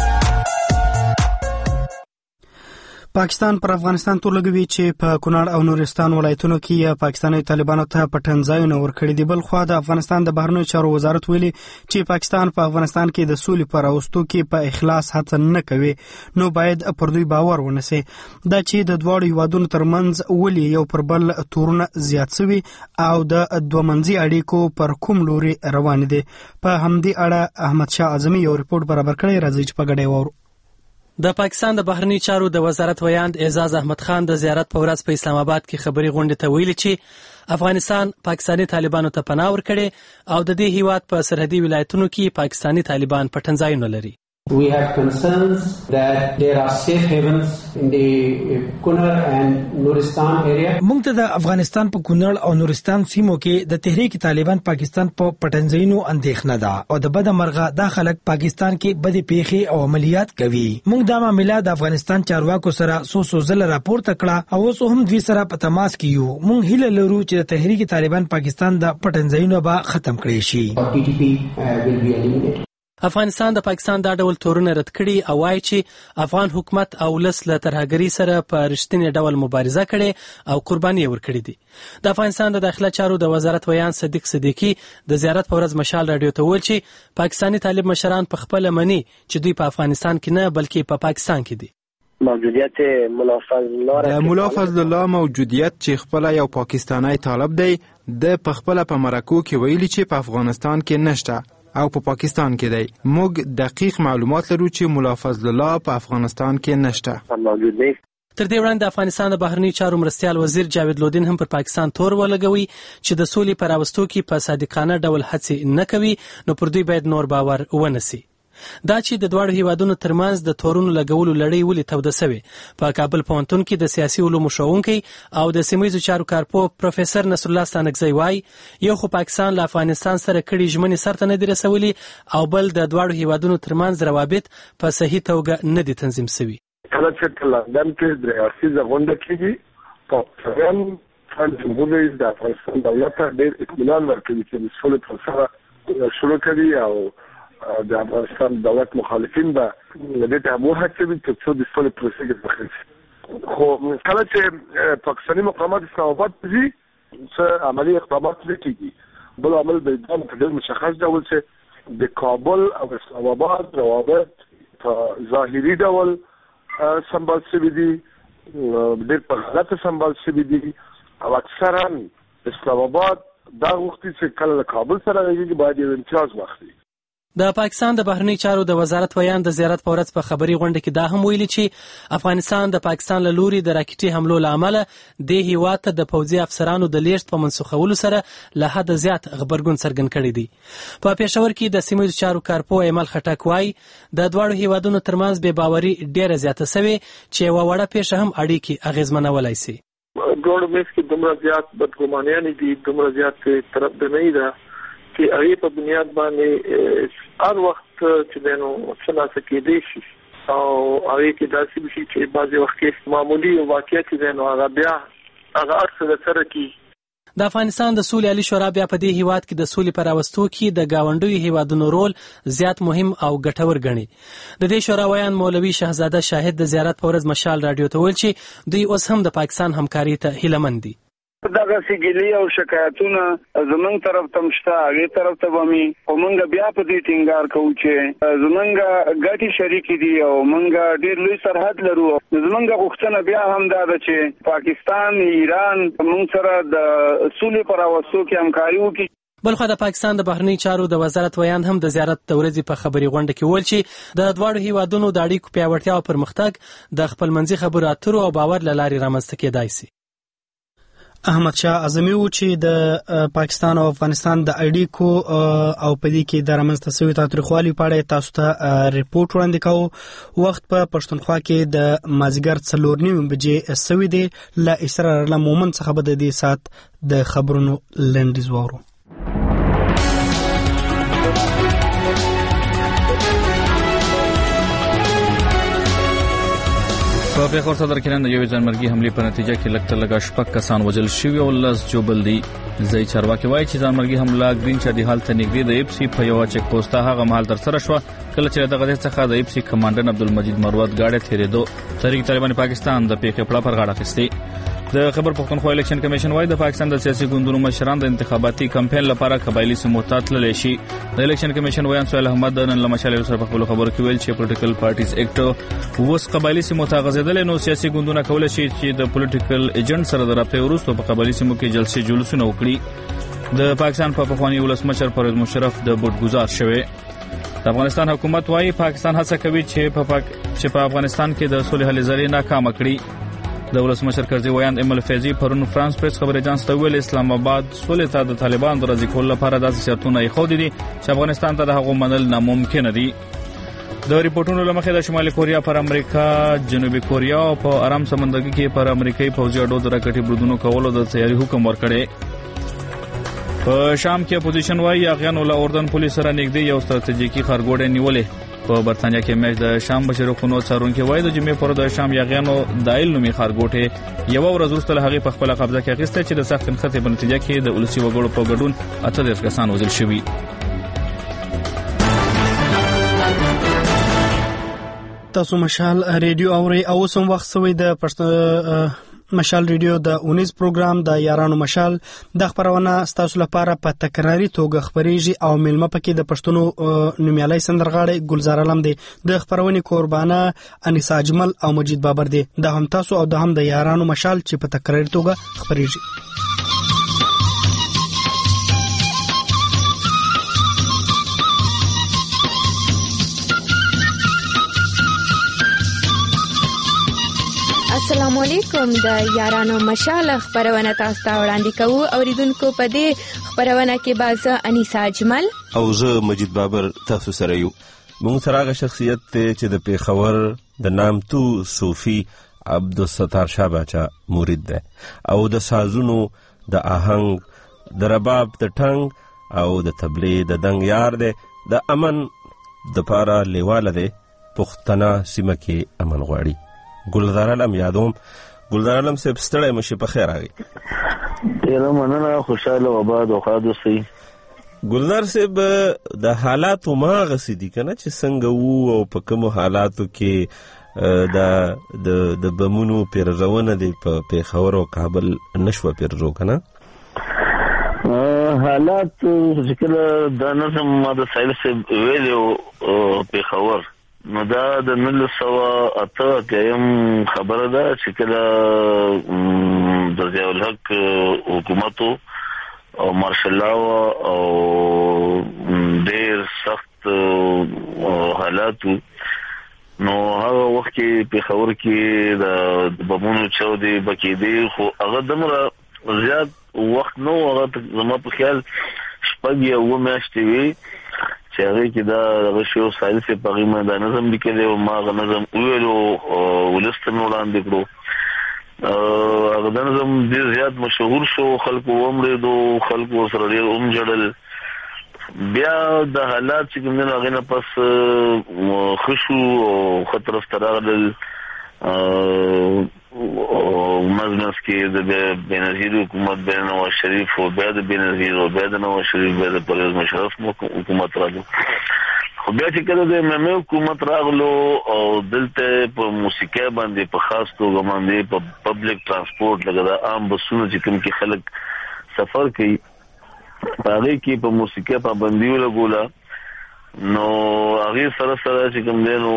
پاکستان پر افغانستان تور لګوي چې په کونړ او نورستان ولایتونو کې پاکستاني طالبانو ته پټن ځایونه ورکړي دي. بل خو د افغانستان د بهرنیو چارو وزارت ویلي چې پاکستان په افغانستان کې د سولې پر راوستو کې په اخلاص هڅه نه کوي، نو باید پر دوی باور ونسي. دا چې د دواړو هیوادونو ترمنځ ولې یو پر بل تورونه زیات شوي او د دوه منځي اړیکو پر کوم لوري روان دي. په همدې اړه احمد شاه اعظمي یو ریپورت برابر کړی، راځي چې په ګډه وورو. د پاکستان د بهرنی چارو د وزارت ویاند اعزاز احمد خان د زیارت په ورځ په اسلام آباد کې خبري غونډه ته ویلي چې افغانستان پاکستاني طالبانو ته پناه ورکړي او د دې هیواد په سرحدي ولایتونو کې پاکستاني طالبان پټن ځایونه لري. We have concerns that there are safe havens in the Kunar and Nuristan area. موږ ته د افغانستان په کونړ او نورستان سیمو کې د تحریک طالبان پاکستان په پټنځایونو اندېښنه ده او د بده مرغه دا خلک پاکستان کې بدې پیښې او عملیات کوي. موږ دا معاملې د افغانستان چارواکو سره سو سو ځله راپورته کړه او اوس هم دوی سره په تماس کې یو. موږ هیله لرو چې د تحریک طالبان پاکستان د پټنځایونو به ختم کړي شي. T T P uh, will be eliminated. افغانستان د پاکستان دا ډول تورونه رد کړي او وايي چې افغان حکومت او ولس له ترهګرۍ سره په رښتینی ډول مبارزه کړي او قرباني ورکړي دي. د افغانستان د داخله چارو د وزارت ویان صدیق صدیقي د زیارت په ورځ مشال رادیو ته ویل چې پاکستاني طالب مشران په خپل مني چې دوی په افغانستان کې نه بلکې په پاکستان کې دي. موجودیت مولا فضل الله د مولا فضل الله موجودیت چې خپل یو پاکستانی طالب دی د په خپل په مرکو کې ویلي چې په افغانستان کې نشته او په پاکستان کې دی. موږ دقیق معلومات لرو چې مولا فضل الله په افغانستان کې نشته موجود دی. تر دې وړاندې د افغانستان د بهرنی چارو مرستیال وزیر جاوید لودین هم پر پاکستان تور ولګوي چې د سولې پر راوستو کې په صادقانه ډول هڅې نه کوي، نو پر دوی باید نور باور ونسي. دا چې د دواړو هیوادونو ترمنځ د تورونو لګولو لړۍ ولې توده سوې. په کابل پوهنتون کې د سیاسي علومو ښوونکی او د سیمهییزو چارو کارپوه پروفیسور نصر الله ستانکزی وایي یو خو پاکستان له افغانستان سره کړي ژمنې سرته نه دي رسولي او بل د دواړو هیوادونو ترمنځ روابط په صحیح توګه نه دي تنظیم سوي. کله چې لندن کې د ریاستي غونډه کېږي پاکستان فن جمهور رئیس د افغانستان دولت ته ډېر اطمینان ورکوي چې د سولې پروسه شروع کړي او د افغانستان دولت مخالفین به دې ته وهڅوي چې څو د سولې پروسې کې داخل شي. خو کله چې پاکستاني مقامات اسلام آباد ځي څه عملي اقدامات نه کېږي. بل عمل به دا په ډېر مشخص ډول چې د کابل او اسلام آباد روابط په ظاهري ډول سمبال شوي دي، ډېر په غلطه سمبال شوي دي او اکثرا اسلام آباد دا غوښتي چې کله د کابل سره غږیږي باید یو امتیاز واخلي. د پاکستان د بهرنی چارو د وزارت ویان د زیارت په ورځ په خبري غونډه کې دا هم ویلي چې افغانستان د پاکستان له لوري د راکټي حملو له امله د هیواد ته د پوځي افسرانو د لیږد په منسوخولو سره له حد زیات غبرګون څرګند کړی دی. په پېښور کې د سیمهییزو چارو کارپوه ایمل خټک وایي د دواړو هیوادونو ترمنځ بې باوري ډېره زیاته سوې چې یوه وړه پیښه هم اړیکې اغېزمنولای شي. دواړو منځ کې دومره زیات بدګمانیانې دي، دومره زیات طرفداري ده چې هغه په بنیاد باندې هر وخت چې دنو څنګه کېدې شي او هغه کې داسې شي چې بعضي وخت کې معمولی واقعیت دنو هغه بیا هغه ارڅ سره کی. د افغانستان د سولې عالی شورا بیا په دې هیواد کې د سولې پر راوستو کې د گاونډیو هیوادونو رول زیات مهم او ګټور ګڼي. د دې شورا ویان مولوي شهزاده شاهد د زیارت په ورځ مشال رادیو ته ویل چې دوی اوس هم د پاکستان همکاري ته هیلهمند دي. دغه سګلی او شکایتونه زمونږ طرف ته مشته، هغه طرف ته ومي او مونږ بیا په دې ټینګار کوو چې زمونږ ګټي شریک دي او مونږ ډیر لوی سرحد لرو. زمونږ غوښتنه بیا هم دا ده چې پاکستان ایران مونږ سره د سولې پر راوستو کې همکاري وکړي. بلخو د پاکستان د بهرنی چارو د وزارت ویان هم د زیارت د ورځې په خبري غونډه کې ویل چې د دواړو هیوادونو د اړیکو پیاوړتیا او پرمختګ د خپلمنځي خبرو اترو او باور له لارې رامنځته کېدای شي. احمد شاه اعظمي و چې د پاکستان او افغانستان د اړیکو او په دې کې د رامنځته شوي تاوتریخوالي په اړه تاسو ته ریپورت وړاندې کوو. وخت په پښتونخوا کې د مازدیګر څلور نیمې بجې سوي دی. له اسرار الله مومن څخه به د دې ساعت د خبرونو لنډیز واورو. په پیښور صدر کې نن د یوې ځانمرګي حملې په نتیجه کې لږ تر لږه شپږ کسان وژل شوي او لس جوبل دي. ځای چارواکي وایي چې ځانمرګي حمله ګرین چادي حال ته نږدې د ایپسي په یوه چک پوسټه هغه مهال ترسره شوه کله چې دغه ځای څخه د ایپسي کمانډر عبدالمجید مروت ګاډی تېرېدو. تحریک طالبان پاکستان د پیښې پړه پر غاړه اخیستې. د خبر پښتونخوا الیکشن کمیشن وايي د پاکستان د سیاسي ګوندونو مشران د انتخاباتي کمپاین لپاره قبایلی سیمو ته تللی شي. د الیکشن کمیشن ویان سهیل احمد نن له مشال سره په خپل خبرو کې ویل چې پولیټیکل پارټیز اکټ اوس قبایلی سیمو ته غځېدل نو سیاسي ګوندونه کولای شي چې د پولیټیکل ایجنټ سره د رابطې وروسته په قبایلی سیمو کې جلسې جلوسونه وکړي. د پاکستان په پخوانی ولسمشر پرویز مشرف د بوټ شوی. د افغانستان حکومت وايي پاکستان هڅه کوي چې په پاک... چې په افغانستان کې د صلح لزري ناکام کړي. د ولسمشر کرزي ویاند امل فیضی پرون فرانس پریس خبري اژانس ته ویل اسلام آباد صلح ته د طالبان د راضي کولو لپاره داسې شرطونه یې خو دي چې افغانستان ته د هغو منل ناممکن دي. د ریپورتونو لمخې د شمالي کوریا پر امریکا جنوبي کوریا او په آرام سمندرګي کې پر امریکایي پوځي اډو د راکټي بریدونو کولو د تیاری حکم ورکړی. په شام کې اپوزیشن وايي اغیانو له اردن پولیس سره نږدې یو ستراتیژیکي خارګوډه نیولې. په برتانیا کې مېچ د شام بشرخونو څارونکو وایي د جمعې پر د شام یاغیانو دایل نومي خارګوټه یو ورځ وروسته هغه په خپل قبضه کې اخیسته چې د سخت انخته په نتیجه کې د ولسی وګړو په ګډون اته دیرش کسان وژل شوي. تاسو مشال ریډیو اوري او سم وخت سوي د پښتو مشال ریډیو د اونیز پروګرام د یارانو مشال د خبرونه ستاسو لپاره په تکراری توګه خبريږي او ملمه پکې د پښتونو نومیالي سندرغاړي ګلزار علم دی. د خبرونه قربانه انیسا اجمل او مجید بابر دی. د هم تاسو او د هم د یارانو مشال چې په تکراری توګه خبريږي. السلام علیکم. د یارانو مشال خبرونه تاسو ته وړاندې کوو. اوریدونکو په دې خبرونه کې باز انیسا اجمل او زه مجید بابر تاسو سره یو. موږ سره هغه شخصیت ته چې د پیښور د نامتو صوفي عبدالستار شاه باچا مرید ده او د سازونو د آهنګ د رباب د ټنګ او د تبلې د دنګ یار ده. د امن د پاره لیواله ده. پښتنه سیمه کې امن غواړي. ګلزار علم یادوم. ګلزار علم صاحب ستړی مشه په خیر راغی. یاره مننه خوشاله و آباد او خادو سي. ګلزار صاحب د حالات ما غسیدي کنه چې څنګه وو او په کوم حالاتو کې د د د بمونو پیرزونه دی په پیښور او کابل نشو پیرزو کنه حالات چې کله د نظم د سایل سه ویلو پیښور نو دا د نل سوا اته کیم خبره ده چې کله د ضیاء الحق حکومت او مارشل لا او ډیر سخت حالات نو هغه وخت کې په خبر کې د بمونو چودي بکیدي خو هغه دمره زیات وخت نو هغه زما په خیال شپږ یو میاشتې وی چې هغه کې دا غشو سایل سه پغیمه د نظم لیکلو او ما غ نظم ویلو ولستن وړاندې کړو. هغه د نظم ډیر زیات مشهور شو. خلکو ومړي دو خلکو سره ډیر اوم جړل. بیا د حالات چې کوم نه غنه پس خشو او خطر استراغل او مزمس کې د بنظیر حکومت بین نواز شریف او بیا د بنظیر او بیا د نواز شریف بیا د پرویز مشرف حکومت راغلو. خو بیا چې کله د ممه حکومت راغلو او دلته په موسیقي باندې په خاص توګه باندې په پبلک ترانسپورت لګا د عام بسونو چې کوم کې خلک سفر کوي هغه کې په موسیقي پابندي ولګولا. نو هغه سره سره چې کوم دینو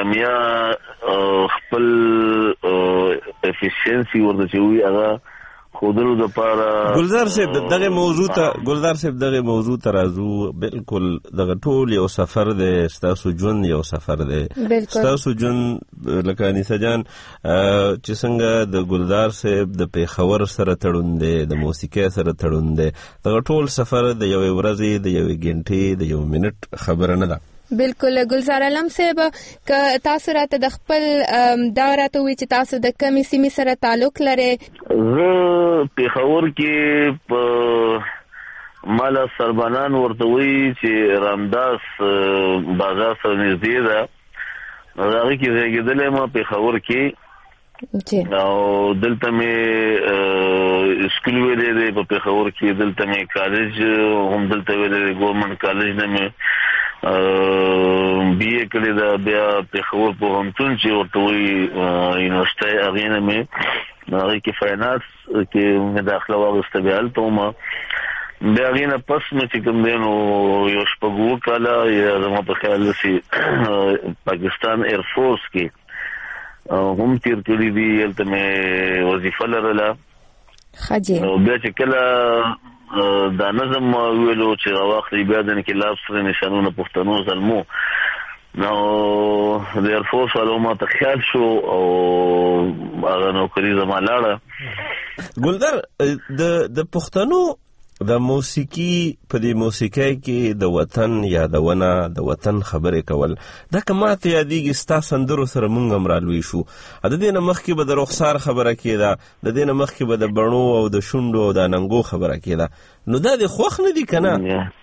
انتظامیه خپل افیشنسي ورته وی هغه خودلو د پاره. ګلزار صاحب دغه موضوع ته ګلزار صاحب دغه موضوع ته راځو. بالکل دغه ټول یو سفر دی، ستاسو ژوند یو سفر دی. ستاسو ژوند لکه انیسه جان چې څنګه د ګلزار صاحب د پیښور سره تړون دی، د موسیقۍ سره تړون دی، دغه ټول سفر د یوې ورځې، د یوې غنټې، د یو منټ خبره نه ده. بالکل گلزار علم صاحب که تاسو راته د خپل دا راته وی چې تاسو د کمی سیمې سره تعلق لرئ؟ زه پیښور کې په مالا سربانان ورته وی چې رامداس بازار سره نږدې ده، هغه کې زیږیدلې ما پیښور کې او دلته مې سکول ویلې دی په پیښور کې، دلته مې کالج هم دلته ویلې دی، ګورنمنت کالج نه مې بی اے کړی دا، بیا پیښور پوهنتون چې ورته وایي یونیورسټۍ هغې نه مې هغې کې فاینانس کې مې داخله واخیسته، بیا هلته وم. بیا هغې نه پس مې چې کوم دی نو یو شپږ اووه کاله یا زما په خیال داسې پاکستان ایرفورس کې هم تېر کړي دي، هلته مې وظیفه لرله. بیا چې کله دا نظم ویلو چې واخلي بیا د انقلاب سره نشانونه پښتنو ظلمو، نو د ایرفورس والو ما ته خیال شو او هغه نوکري زما لاړه. ګلدار د پښتنو د موسیقي په دې موسیقۍ کې د وطن یادونه، د وطن خبرې کول، دا که ماته یادېږي ستا سندرو سره موږ هم رالوی شو. د دې نه مخکې به د رخسار خبره کېده، د دې نه مخکې به د بڼو او د شونډو او د اننګو خبره کېده. نو دا دې خوښ نه دي که نه؟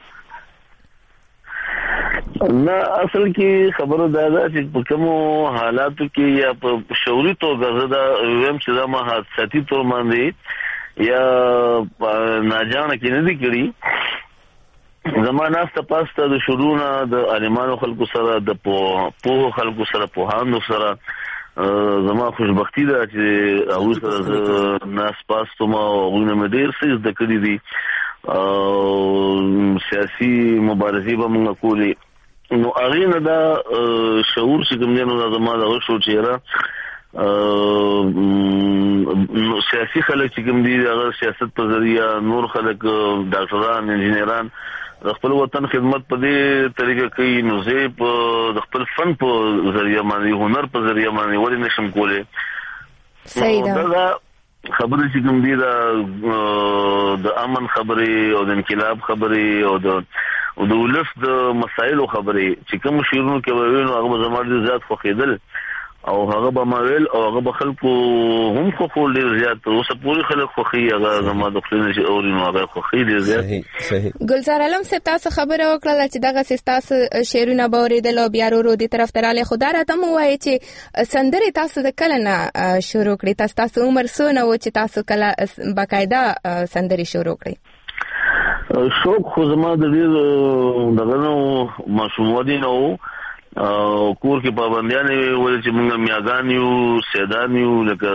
نه، اصل کې خبره دا ده چې په کومو حالاتو کې یا په شعوري توګه زه دا ویم چې دا ما حادثاتي طور باندې یا ناجانه کې نه دي کړي. زما ناسته پاسته د شروع نه د عالمانو خلکو سره، د پوهو خلکو سره، پوهاندو سره زما خوشبختي ده چې هغوی سره زه ناست پاست وم او هغوی نه مې ډېر څه زده کړي دي. سیاسي مبارزې به موږ کولې، نو هغې نه دا شعور چې کوم دی نو دا زما دغه شو چې یاره سیاسي خلک چې کوم دي هغه سیاست په ذریعه، نور خلک ډاکټران، انجینران د خپل وطن خدمت په دې طریقه کوي، نو زه په د خپل فن په ذریعه باندې، هنر په ذریعه باندې ولې نشم کولی؟ صحیح ده. دا خبرې چې کوم دي دا د امن خبرې او د انقلاب خبرې او د او د ولس د مسایلو خبرې چې کوم شعرونو کې به وي نو هغه به زما ډېر زیات خوښېدل او هغه به ما ویل او هغه به خلکو هم خوښول ډېر زیات. اوسه پورې خلک خوښوي، هغه زما د خولې نه چې اوري نو هغه خوښوي ډېر زیات. ګلزار علم صاحب تاسو خبره وکړله چې دغسې ستاسو شعرونه به اورېدل او بیا ورو ورو دې طرف ته راغلی، خو دا راته مو ووایئ چې سندرې تاسو د کله نه شروع کړې؟ تاسو تاسو عمر څونه و چې تاسو کله باقاعده سندرې شروع کړئ؟ شوق خو زما د ډېر دغه نه و، ماشوموالي نه و، کور کې پابندیانې ویل چې موږ میاګان یو، سیدان یو، لکه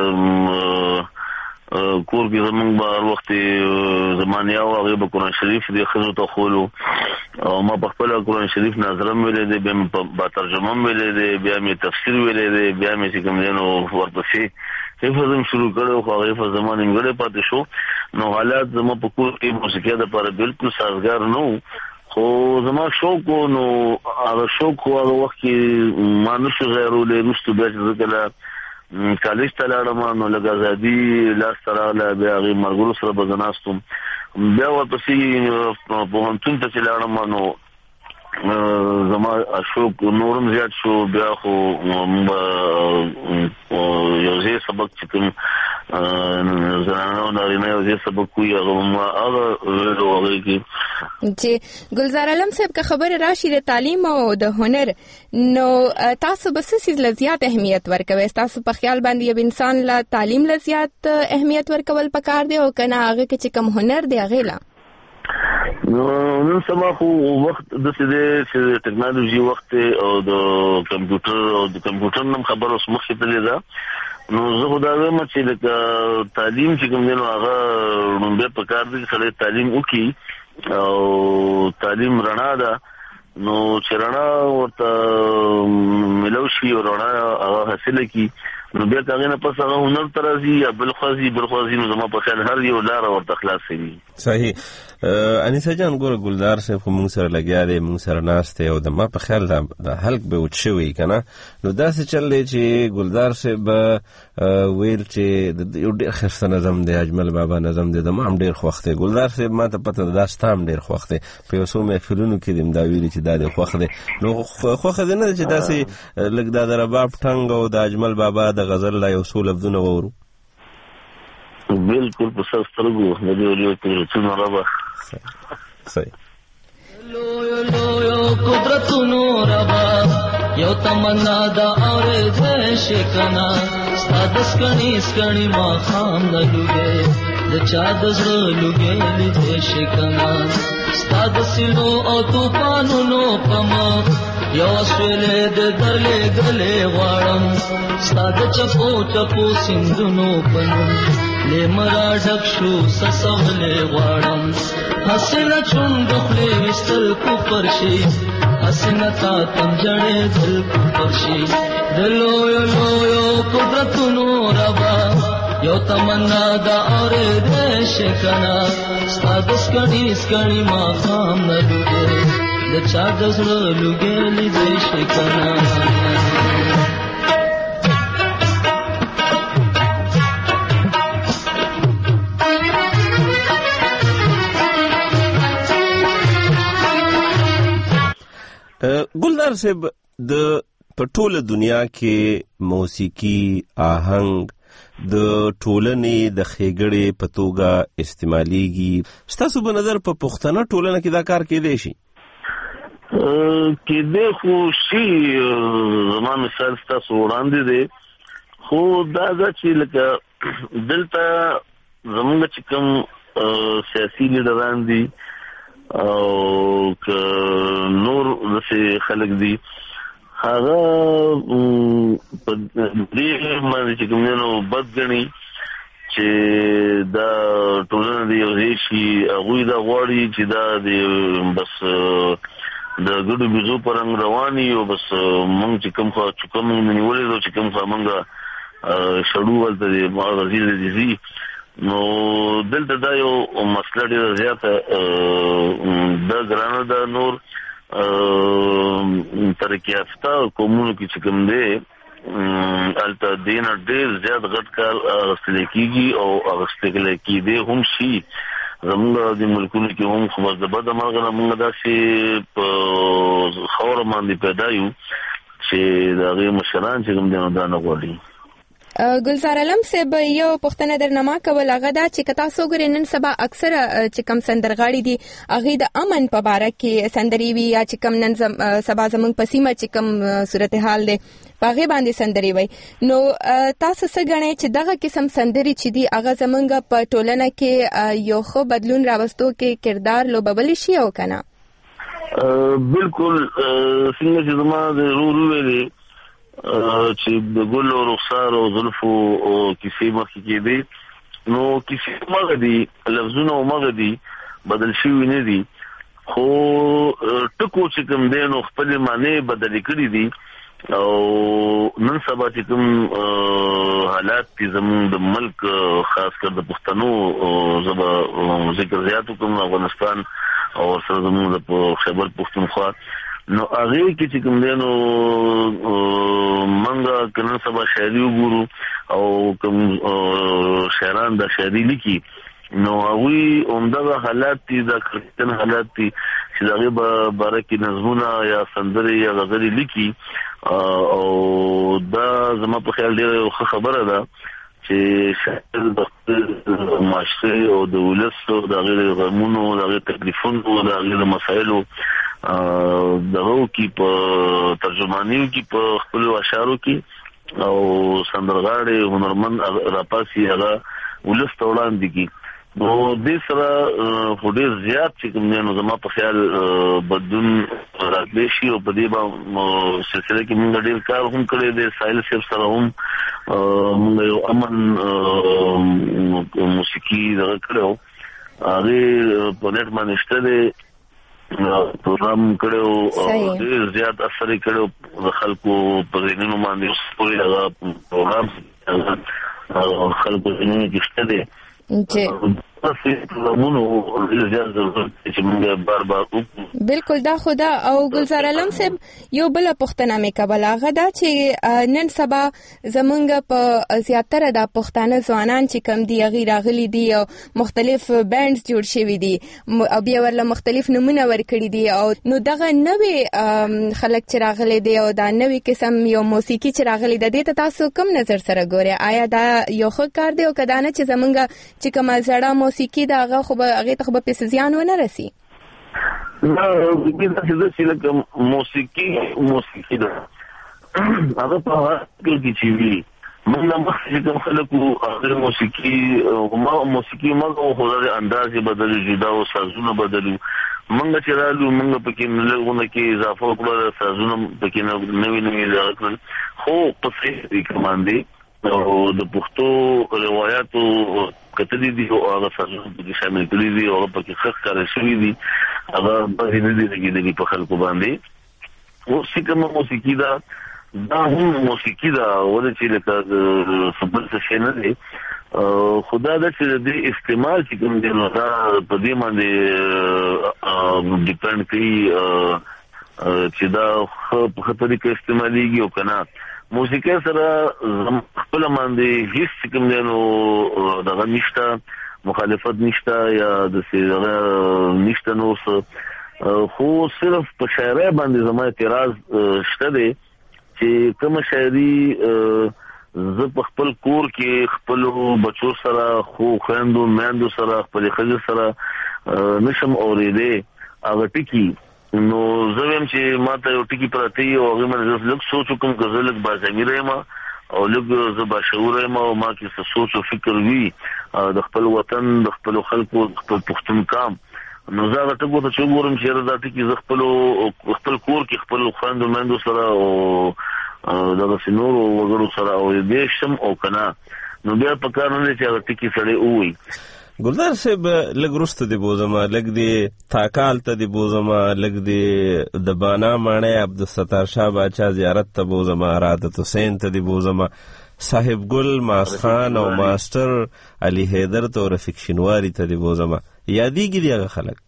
کور کې زموږ به هر وخت زما نیا و، هغې به قرآن شریف دې ښځو ته ښولو او ما په خپله قرآن شریف ناظره هم ویلی دی، بیا مې با ترجمه هم ویلی دی، بیا مې تفسیر ویلی دی، بیا مې چې کوم دی نو ورپسې حفظ هم شروع کړی، خو هغه حفظ زما نیمګړی پاتې شو. نو حالات زما په کور کې موسیقۍ دپاره بالکل سازګار نه و، خو زما شوق و، نو هغه شوق خو هغه وخت کې ما نه شو ځایرولی. وروستو بیا چې زه کله کالج ته لاړم نو لږ ازادي لاس ته راغله، بیا هغې ملګرو سره به زه ناست وم، بیا ورپسې پوهنتون ته چې لاړم نو زما شوق نورم زیات شو. بیا خو یو ځای سبق چې کوم زنانه او نارینه یو ځای سبق وي هغه ما هغه ویلو هغې کې. چې ګلزار علم صاحب که خبرې راشي د تعلیم او د هنر، نو تاسو به څه څیز له زیات اهمیت ورکوئ؟ ستاسو په خیال باندې یو انسان له تعلیم له زیات اهمیت ورکول پکار دی او که نه هغه کې چې کوم هنر دی هغې له؟ نو نن سبا خو وخت داسې دی چې ټکنالوژي وخت دی او د کمپیوټر او د کمپیوټر نه خبره اوس مخکې تللې ده. نو زه خو دا وایم چې لکه تعلیم چې کوم دی نو هغه لومبی پکار دی چې سړی تعلیم وکړي او تعلیم رڼا ده، نو چې رڼا ورته ملو شي او رڼا هغه حاصله کړي نو بیا هغه نه پس هغه هنر ترازی یا بل خوازي بل خوازي نو زما په خیال هر یو لار ورته خلاص وي. صحیح. انیسه جان ګوره ګلدار صاحب خو موږ سره لګیا دی، موږ سره ناست دی او د ما په خیال د حلق به وچ شوی کنه. نو داسې چل دی چې ګلدار صاحب ویل چې د یو ډېر ښایسته نظم دی، اجمل بابا نظم دی، د ما هم ډېر خوښ دی. ګلدار صاحب ما ته پته ده دا ستا هم ډېر خوښ دی، په یو څو محفلونو کې دې هم دا ویلي چې دا دې خوښ دی. نو خوښه دې نه ده چې داسې لږ دا د رباب ټنګ او د اجمل بابا د غزل لا یو څو لفظونه واورو؟ بالکل په سر سترګو د دې ولې ترڅونه ربا صحیح. لویو لویو قدرتونو ربا یو تمنا دا اورې شکنا ستاد سکڼي سکڼي ما خام نه لګي د چا د زړه لګي دې شکنا ستاد سينو او طوفانونو پما یو سویلې د درلې غلې غواړم ستاد چپو چپو سندونو پنو لیمرا ډک شو سسولې غواړم حسنه چوند خپلې وستل کو پرشي حسنه تا تم جړې دل کو پرشي دلو یو لویو قدرتونو ربا یو تمنا دا اورې دې شکنا ستاد سکڼي سکڼي ما خام نه لګي د چا د زړه لګي دې شکنا. ګلدار صاحب د په ټوله دنیا کې موسیقي آهنګ د ټولنې د ښېګړې په توګه استعمالیږي. ستاسو په نظر په پښتنه ټولنه کې دا کار کېدی شي؟ کېدی خو شي، زما مثال ستاسو وړاندې دی، خو دا ده چې لکه دلته زمونږ چې کوم سیاسي لیډران دي او که نور داسې خلک دي هغه په دې باندې چې کوم نو بد ګڼي چې دا ټولنه د یو ځای شي، هغوی دا غواړي چې دا د بس د ګډو بيزو په رنګ رواني او بس مونږ چې کوم خوا چې کوم مونږ نیولې دو چې کوم خوا مونږ شړو ولته د غزیر د دي. نو دلته دا یو مسله ډېره زیاته د ګرانه د نور ترقي یافته قومونو کې چې کوم دی هلته دې نه ډېر زیات غټ کار اخیستل کېږي او اخیستل کېدی هم شي. زمونږ د ملکونو کې هم خو بس د بده مرغه نه مونږ داسې په خاوره باندې پیدا یو چې د هغې مشران چې کوم دی نو دا نه غواړي. ګلزار علم صاحب یو پوښتنه درنه ما کول هغه دا چې که تاسو وګورئ نن سبا اکثره چې کوم سندرغاړي دي هغوی د امن په باره کې سندرې وي یا چې کوم نن سبا زموږ په سیمه چې کوم صورتحال دی په هغې باندې سندرې وایي. نو تاسو څه ګڼئ چې دغه قسم سندرې چې دي هغه زموږ په ټولنه کې یو ښه بدلون راوستو کې کردار لوبولی شي او که نه؟ بالکل څنګه چې زما د ورور وویلې چې د ګل او رخسار او زلفو کیسې مخکې کېدې، نو کیسې مغه دي، لفظونه مغه دي، بدل شوي نه دي، خو ټکو چې کوم دی نو خپلې معنی بدلې کړي دي. او نن سبا چې کوم حالات دي زموږ د ملک خاص کر د پښتنو زبا ذکر زیات کوم افغانستان او سره زموږ د خیبر پښتونخوا، نو هغه کې چې کوم دی نو منګه کنه سبا شاعري وګورو او کوم شاعران د شاعري لیکي نو هغه عمده حالات دي د کرکټن حالات دي چې دغه به بارکه نظمونه یا سندري یا غزل لیکي او دا زما په خیال ډیره خبره ده چې شاعر د معاشري او د ولس د غیر غمونو د غیر تکلیفونو د غیر مسایلو دغه کی په ترجمانیو کی په خپل اشعارو کی او سندرغاړي هنرمند راپاسي هغه ولس توړان دي کی نو د سره هډیر زیات چې کوم نه زما په خیال بدون راتلی شي او په دې باندې سلسله کې موږ ډیر کار هم کړی دی. سایل صاحب سره هم موږ یو امن موسیقي دغه کړو هغه په نت باندې شته دی پروګرام کړو ډیر زیات اثر کړو خلکو په دینونو باندې اوس پوری هغه پروګرام خلکو دینونو کې شته دي چې بالکل دا خدا او گلزار علم صاحب یو بل پښتنه مې کوله هغه دا چې نن سبا زمونږ په زیاتره د پښتانه ځوانان چې کم دي هغه راغلي دي او مختلف بینډز جوړ شوي دي او بیا ورله مختلف نمونه ورکړي دي او نو دغه نوې خلک چې راغلي دي او دا نوې قسم یو موسیقي چې راغلي ده دې ته تاسو کوم نظر سره ګورئ آیا دا یو ښه کار دی او که دا نه چې زمونږ چې کومه زړه موسیقي دا هغه خو به هغې ته خو به پیسې زیان ونه رسي نه داسې چې لکه موسیقي موسیقي ده هغه په هر کل کې چې وي موږ نه مخکې چې کوم خلک وو هغه موسیقي ما موسیقي مګو خو د انداز بدل جدا او سازونه بدلو موږ چې رالو موږ پکې لږونه کې اضافه وکړه سازونه پکې نوې نوې راغلل خو په څه کوماندي او د پښتو روایتو کتلې دي او هغه سازونه پکې شامل کړي دي او پکې خاص کار شوی دي هغه به نه دي لګي په خلکو باندې او څنګه موسیقي دا دا هم موسیقي دا ولې چې لکه خبر څه شي نه دي خدا دا چې د استعمال چې کوم دی نو دا په دې باندې ډیپند کوي چې دا په خپل طریقې استعماليږي او کنه موسیقي سره خپل باندې هیڅ کوم دی نو دغه نشته مخالفت نشته یا د سیغه نشته نو خو صرف په شاعرۍ باندې زما اعتراض شته دی چې کوم شاعري زه په خپل کور کې خپل بچو سره خو خويندو میندو سره خپل خځې سره نشم اورېدې هغه ټکی نو زه هم چې ماته یو ټکی پراتی او هغه مې لږ سوچ کوم غزلک بازامي رایم او لږ زه باشعور یم او ما کې څه سوچ او فکر وی د خپل وطن د خپل خلکو د خپل پښتون کام نو زه هغه ټکو ته چې ګورم چې دا ټکی ز خپل خپل کور کې خپل خويندو میندو سره او دغه سينور او وګړو سره او دې شم او کنه نو بیا په کار نه چې هغه ټکی سره وي ګلزار صاحب لږ وروسته دی بوزما لږ دی تاکال ته دی بوزما لږ دی د بانا ماڼۍ عبدالستار شاه باچا زیارت ته بوزما رادت حسین ته دی بوزما صاحب ګل ماسخان او ماستر علي حیدر ته رفیق شینواری ته دی بوزما یادېږي دی هغه خلک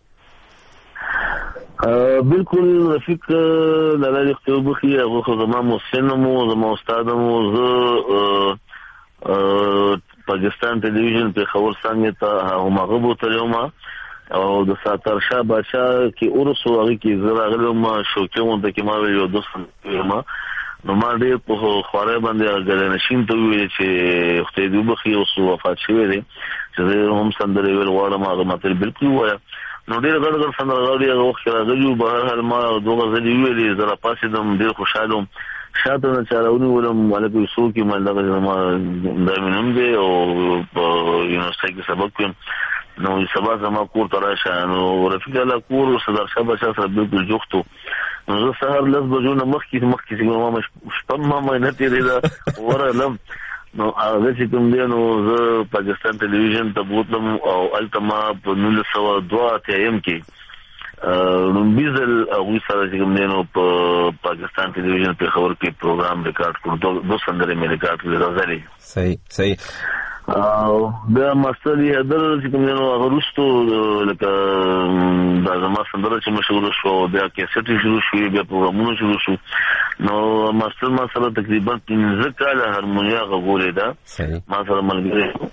بالکل رفیق لاله اختیار بخي هغه خو زما محسن مو زما استاد مو زه پاکستان ټلویزیون په خبر څنګه ته هم غوبو تلوما او د ساتر شاه بادشاہ کې اورسو هغه کې زراغلو ما شوکه مونږ کې ما یو دوست ما نو ما دې په خواره باندې غل نشین ته وی چې خدای دې وبخي او سو وفات شوی دی چې هم سندري ویل واړه ما ماته بالکل وایا نو ډېر غړ غړ سندره غوړي هغه وخت راغلی بهر حال ما دوه غزلي ویلې زرا پاسې دم ډېر خوشاله شاته نه چارونی ولم مالک یوسو کې مالدغه ما دایمنم دی او یونیورسيټي کې سبق کوم نو سبا زما کور ته راشه نو رفیق الله کور صدر شاه بچا سره بالکل جوختو نو زه سهار لږ بجو نه مخکې مخکې چې ما شپم ما نه تیرې دا ورلم نو هغه چې کوم دی نو زه پاکستان ټلویزیون ته بوتلم او التما په نولس سوه دوه اتیا کې نومبیزل هغوی سره چې کوم دی نو په پاکستان ټلویزیون په خبر کې پروګرام ریکارډ کړو دو سندرې مې ریکارډ کړې راځلې صحیح صحیح او د ماستر یې در چې کوم دی نو هغه وروسته لکه دا زما سندره چې مشهور شو بیا کیسټ شروع شو بیا پروګرامونه شروع شو نو ماستر ما سره تقریبا پنځه کاله هارمونیا غوړې ده ما سره ملګری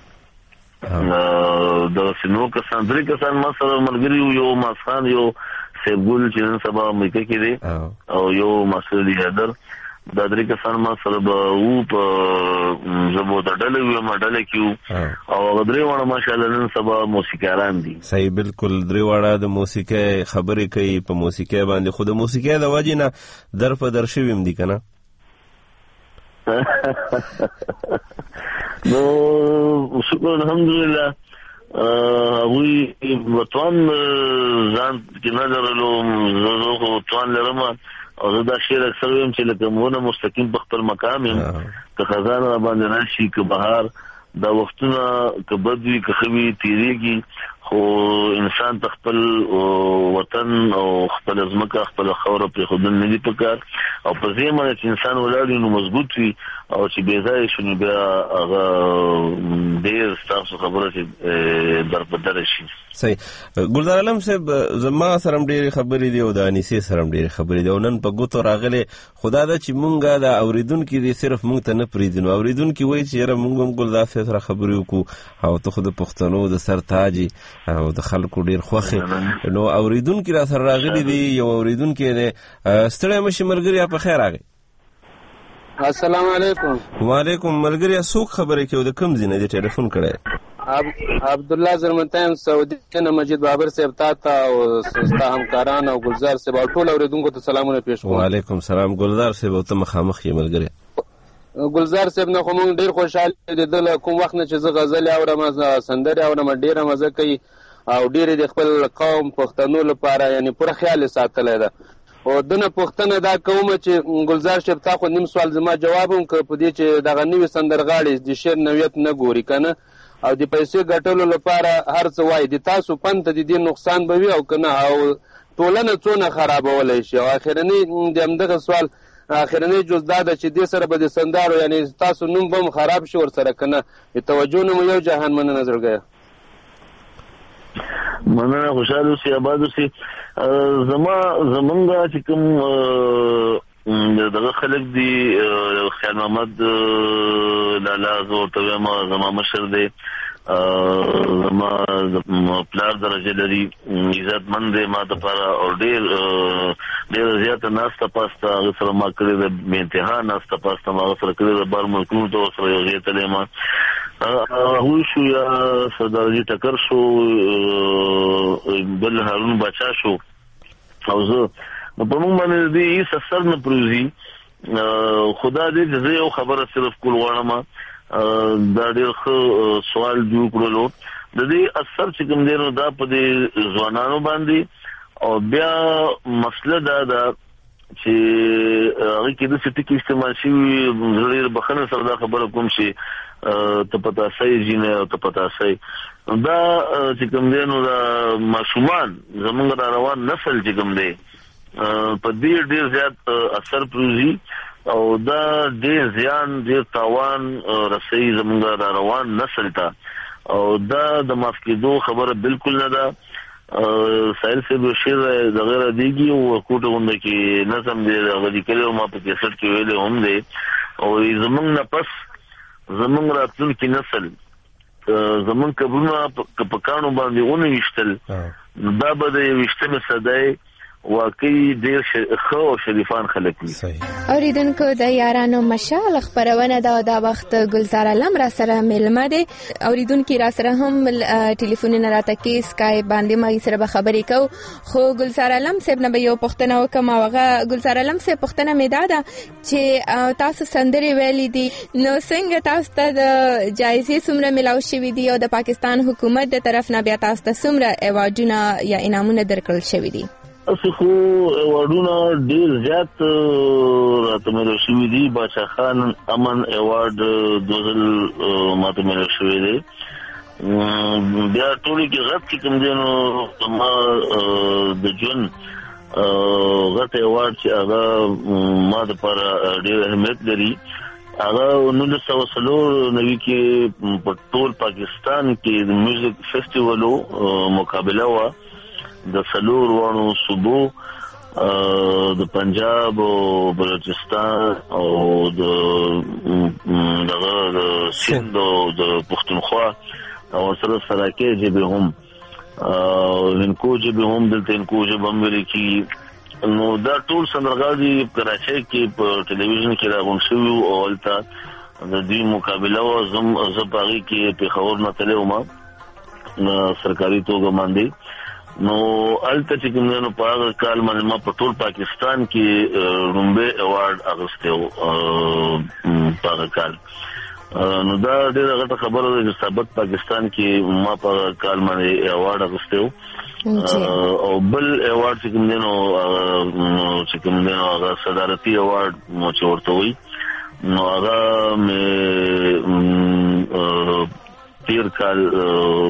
د سينو کسان درې کسان ما سره ملګری یو ماسخان یو سیبګل چې نن سبا امریکا کې دی او یو ماسر دی حیدر دا درې کسان ما سره به وو په زمو د ډلې یو ما ډلې کیو او درې وړه ماشاءالله نن سبا موسیقاران دي صحیح بالکل درې وړه د موسیقي خبرې کوي په موسیقي باندې خو د موسیقي د وجې نه در په در شویم دي کنه نو شکر الحمدلله وی وطن ځان کې نه درلو زه خو وطن لرم او زه دا شعر اکثر ویم چې لکه مونه مستقیم په خپل مقام یم که خزانه را باندې راشي که بهار دا وختونه که بد وي که ښه وي تېرېږي خو انسان خپل وطن او خپل ځمکه خپل خوره په خودن نه دی پکار او په ځمه چې انسان ولاړ نو مضبوط وي او چې بے ځای شنو بیا هغه ډیر تاسو خبره چې در په در شي. صحیح. ګلزار عالم صاحب زما سره ډیر خبرې دی او د انیسه سره ډیر خبرې دی او نن په ګوتو راغله خدا دا چې مونږه د اوریدونکو دي صرف مونږ ته نه پریدنو اوریدونکو وایي چې را مونږ هم ګلزار سره خبرې وکړو او ته خود پښتنو د سر تاج او د خلکو ډیر خوخه نو اوریدونکو را سره راغلي دي یو اوریدونکو نه ستړی مشي ملګری په خیر راغی. السلام علیکم. وعلیکم. ملګری څوک خبرې کوي د کوم ځای نه دی ټلیفون کړی؟ عبد الله زرمتایم سعودي نه مجید بابر صاحب تا ته او ستا همکاران او ګلزار صاحب او ټول اوریدونکو ته سلامونه پیښ کوم. وعلیکم سلام. ګلزار صاحب ته مخامخ یې ملګری. ګلزار صاحب نه کوم ډیر خوشاله دي د کوم وخت نه چې زه غزل اورم سندره اورم ډیره مزه کوي او ډیر د خپل قوم پښتنو لپاره یعنی پوره خیال ساتلای ده او دنه پښتنه دا کوم چې ګلزار صاحب تا خو نیم سوال زما جواب هم ک په دې چې دغه نوې سندرغاړي د شعر نویت نه ګوري کنه او د پیسې ګټلو لپاره هر څه وای دي تاسو پنت د دې نقصان به وي او کنه او ټولنه څونه خرابولای شي او اخرنی د همدغه سوال اخرنی جز دا د چې د سره به د سندارو یعنی تاسو نوم به خراب شي ور سره کنه توجه نو یو جهان من نظر غیا مننه خوشاله سي آباد سي زما زمونږه چې کوم دغه خلک دي خیال محمد لالا زور ته ما زما مشر دی زما پلار درجه لري عزت مند دی ما د پاره او ډیر ډیر زیاته ناسته پاسته هغه سره ما کړی د انتها ناسته پاسته ما سره کړی د بار ملکونو ته سره یو ځای تللی ما هغه شو یا سردارجي ټکر شو بل هارون بچا شو او زه په موږ باندې دې هیڅ اثر نه پروزي خدا دې چې زه یو خبره صرف کول غواړم دا ډېر ښه سوال جوړ کړلو د دې اثر چې کوم دی نو دا په دې ځوانانو باندې او بیا مسله دا ده چې هغه کې د سټیک استعمال شي ډېر بخنه سره دا خبره کوم شي ته پتا صحیح جینه او ته پتا صحیح دا چې کوم دی نو دا ماشومان زمونږ روان نسل چې کوم دی په دې ډېر زیات اثر پروزي او دا ډېر زیان ډېر تاوان رسي زمونږ روان نسل ته او دا د معاف کېدو خبره بالکل نه ده. سایل سے بشیر د غیر دیږي او کوټه غونډه کې نظم دی غلي کړو ما په کیسټ کې ویلې هم دی او زمونږ نه پس زمونږ راتلونکي نسل زمونږ قبرونه په کانو باندې اونې وشتل دا به د وشتمه صدای واقعي ډیر ښه او شریفان خلک وي. اوریدونکو د یارانو مشال خبرونه دا د وخت ګلزار علم را سره ملمه دي اوریدونکو را سره هم ټلیفونونه راته کې اسکای باندې ما سره به خبرې کو خو ګلزار علم صاحب نه به یو پښتنه وکم هغه ګلزار علم صاحب پښتنه مې دا ده چې تاسو سندري ویلي دي نو څنګه تاسو ته د جایزې څومره ملاو شوي دي او د پاکستان حکومت د طرف نه بیا تاسو ته څومره ایوارډونه یا انعامونه درکړل شوي دي؟ اسی خو ایوارډونه ډیر زیات راته ملو شوي دي. بادشاه خان امن ایوارډ دوزل ماته ملو شوي دي. بیا ټولې کې غټ چې کوم دی نو ما د جون غټ ایوارډ چې هغه ما د لپاره ډیر اهمیت لري هغه نولس سوه څلور نوي کې په ټول پاکستان کې د میوزیک فیسټیوالو مقابله وه د څلور وانو صوبو د پنجاب او بلوچستان او د دغه د سند او د پښتونخوا او سره سراکي جبه هم انکو جبه هم دلته انکو جبه هم ویل کی نو دا ټول سندرغاړي کراچۍ کې په ټلویزیون کې راغون شوی او البته د دې مقابله او زم زباغي کې په خبر نه تلو ما سرکاري توګه باندې نو الته چې کومه په هغه کال باندې ما په ټول پاکستان کې رومبه ایوارډ اغسته په هغه کال نو دا ډېره غټه خبره ده چې ثابت پاکستان کې ما په کال باندې ایوارډ اغسته او بل ایوارډ چې کوم نو چې کوم نو هغه صدارتي ایوارډ مو چورته وي نو هغه مې تیر کال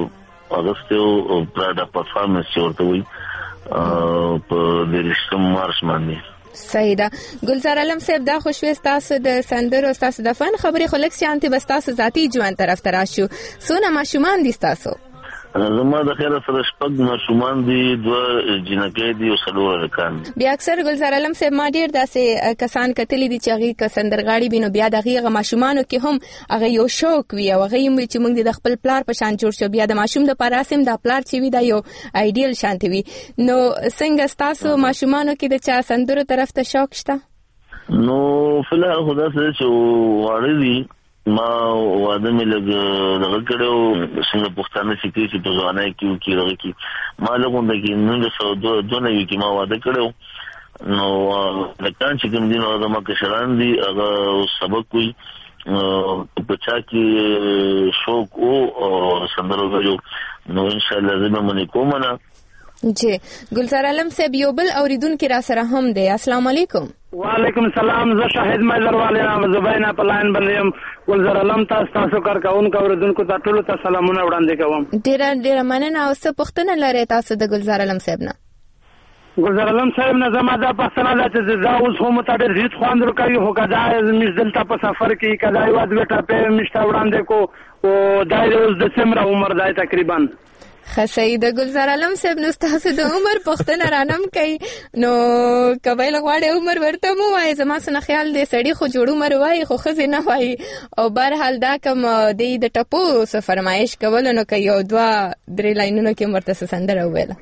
اگست او پراډا پرفارمنس ورته وي په د رښتم مارش باندې. صحیح ده. ګلزار علم صاحب دا خوشوي تاسو د سندرو تاسو د فن خبرې خلک شانتي بس تاسو ذاتی ژوند طرف ته راشو سونه ماشومان دي تاسو؟ زما د خیره سره شپږ ماشومان دي، دوه جنکې دي او څلور هلکان. بیا اکثر ګلزار علم صاحب ما ډیر داسې کسان کتلي دي چې هغه ک سندرغاړي بینو بیا دغه ماشومانو کې هم هغه یو شوق وي او هغه هم چې موږ د خپل پلار په شان جوړ شو، بیا د ماشوم د پاراسم د پلار چې وي دا یو ایډیل شانتي وي. نو څنګه تاسو ماشومانو کې د چا سندرو طرف ته شوق شته؟ نو فلحال خدا سره چې واړه دي ما واده مې لګ دغه کړو څنګه پښتانه سکی چې په ځوانای کې کې دغه کې ما لګون د کې نن څو دوه دوه نوي کې ما واده کړو. نو لکان چې کوم دین او ما کې شران دي هغه سبق کوي په چا کې شوق او سندرو غوړو. نو ان شاء الله زما منې کوم نه. جی ګلزار علم صاحب یو بل اوریدونکو را سره هم دی. السلام علیکم. وعلیکم السلام. زه شاهد مایلر والیا زبینا په لاین باندې ګلزار علم تاسو تاسو کار کوونکو اوریدونکو ته ټول ته سلامونه وړاندې کوم. ډیر ډیر مننه. او څه پوښتنه لرئ تاسو د ګلزار علم صاحب نه؟ ګلزار علم صاحب نه زما دا پښتنه ده چې دا اوس هم ته ډېر هیڅ خواند ورکوي خو کدا مې دلته په سفر کې کدا یو ځوټه په مشته وړاندې کو او دا اوس د سمره عمر دی تقریبا. خسید ګلزار علم صاحب نو تاسو د عمر پښتنه رانم کوي نو کبایل غواړي عمر ورته مو وای زما سره خیال دې سړی خو جوړ عمر وای خو خزه نه وای او بهر حال دا کوم د د ټپو څه فرمایش کول نو کوي او دوا درې لاینونو کې مرته سندره ویله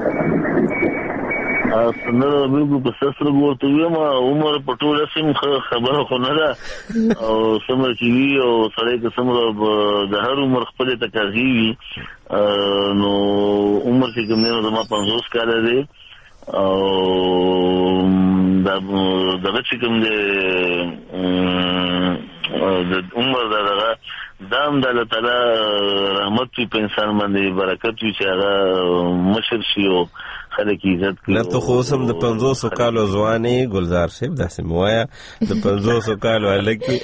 سندره به په سسره ورته یم عمر په ټوله سم خبره خو نه ده او سمره چې وی او سړی که سمره د هر عمر خپل تکاږي وي نو عمر چې کوم نه زما پنځوس کاله دی او دا دغه چې کوم دی د عمر دغه دام د الله تعالی رحمت په انسان باندې برکت وي چې هغه مشر شي او خلک عزت کوي. لته خو سم د پنځوس کالو ځواني ګلزار صاحب داسې موایا د پنځوس کالو الګي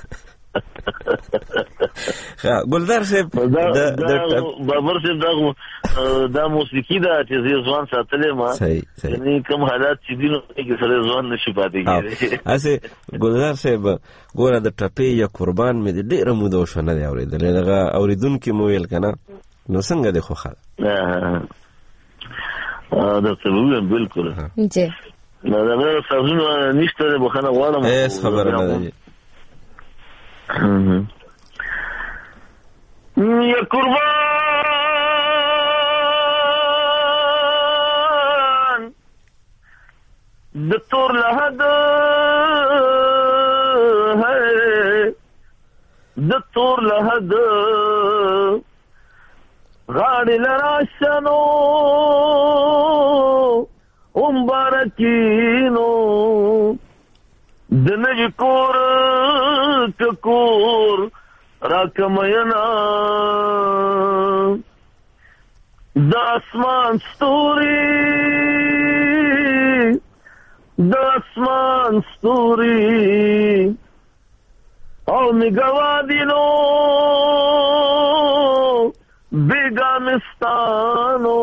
ګلزار صاحب د بابر صاحب دا دا موسیقي دا چې ځوان ساتلې ما یعنی کوم حالات چې دینو کې سره ځوان نشي پاتې کېږي. اسه ګلزار صاحب ګوره د ټپې یا قربان مې ډېر موده شو نه دی اورېدل دغه اوریدونکو مو ویل کنه نو څنګه دی خو خاله دا څه بالکل جی دا دا سازونه نشته به خنه غواړم هیڅ خبره نه ده یا قربان د تور لحد ہے د تور لحد غاڑی لراشنو امبارکینو دنجی کور ککور راکمینا دا اسمان ستوری دا اسمان ستوری او نگوادینو بیگانستانو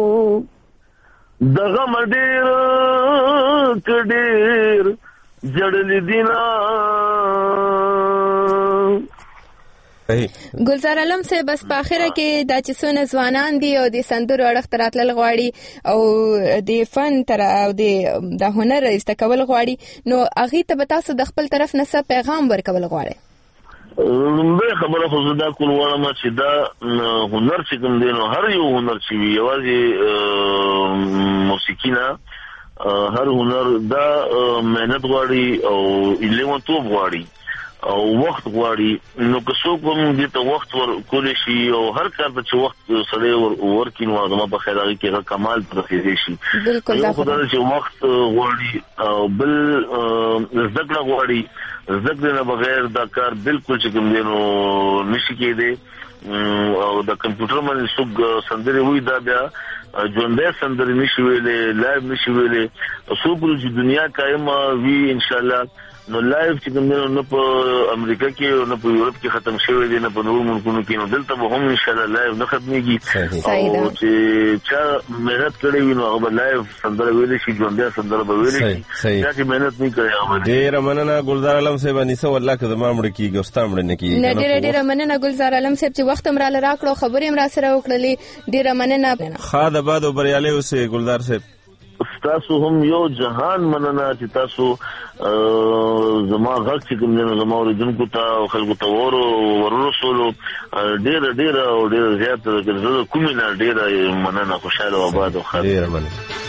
دغم ډیر کډیر جړل دینا. ګلزار علم صاحب بس په اخره کې دا چې څونه ځوانان دي او د سندرو اړخ ته راتلل غواړي او د فن تر او د هنر استکول غواړي نو هغه ته به تاسو د خپل طرف نه څه پیغام ورکول غواړي؟ لومبه خبره خو زدا کول وړم چې دا هنر چې کوم دی نو هر یو هنر چې وي یوازې موسیقي نه هر هنر دا مهنت غواړي او لیونتوب غواړي او وخت غواړي نو که څوک هم دې ته وخت ورکولی شي او هر کار ته چې وخت سړی ورکړي نو زما په خیال هغې کې هغه کمال ته رسېدی شي. یو خو دا چې وخت غواړي او بل زده کړه غواړي زده کړې نه بغیر دا کار بالکل چې کوم دی نو نشي کېدی او د کمپیوټر باندې څوک سندرې وایي دا بیا ژوندی سندرې نشي ویلی لایو نشي ویلی څوک چې دنیا قایمه وي انشاءالله نو لایو چې کوم نه په امریکا کې او نه په یورپ کې ختم شوی دی نه په نورو ملکونو کې نو دلته به هم ان شاء الله لایو نه ختميږي او چې چا مهنت کړی وي نو هغه لایو سندره ویل شي ژوندۍ سندره به ویل شي چې مهنت نه کوي هغه ډیر مننه ګلزار عالم صاحب انیسه والله که زما مړ کیږي او ستا مړ نه کیږي نه ډیر ډیر مننه ګلزار عالم صاحب چې وخت مراله راکړو خبرې هم را سره وکړلې ډیر مننه خاله باد او بریالي اوسه ګلزار صاحب تاسو هم یو جهان مننه چې تاسو زما غږ چې کوم نه زما اوریدونکو ته خلکو ته ورو ورسولو ډیر ډیر او ډیر زیات د کومې نه ډیر مننه خوشاله او آباد او خیر ډیر مننه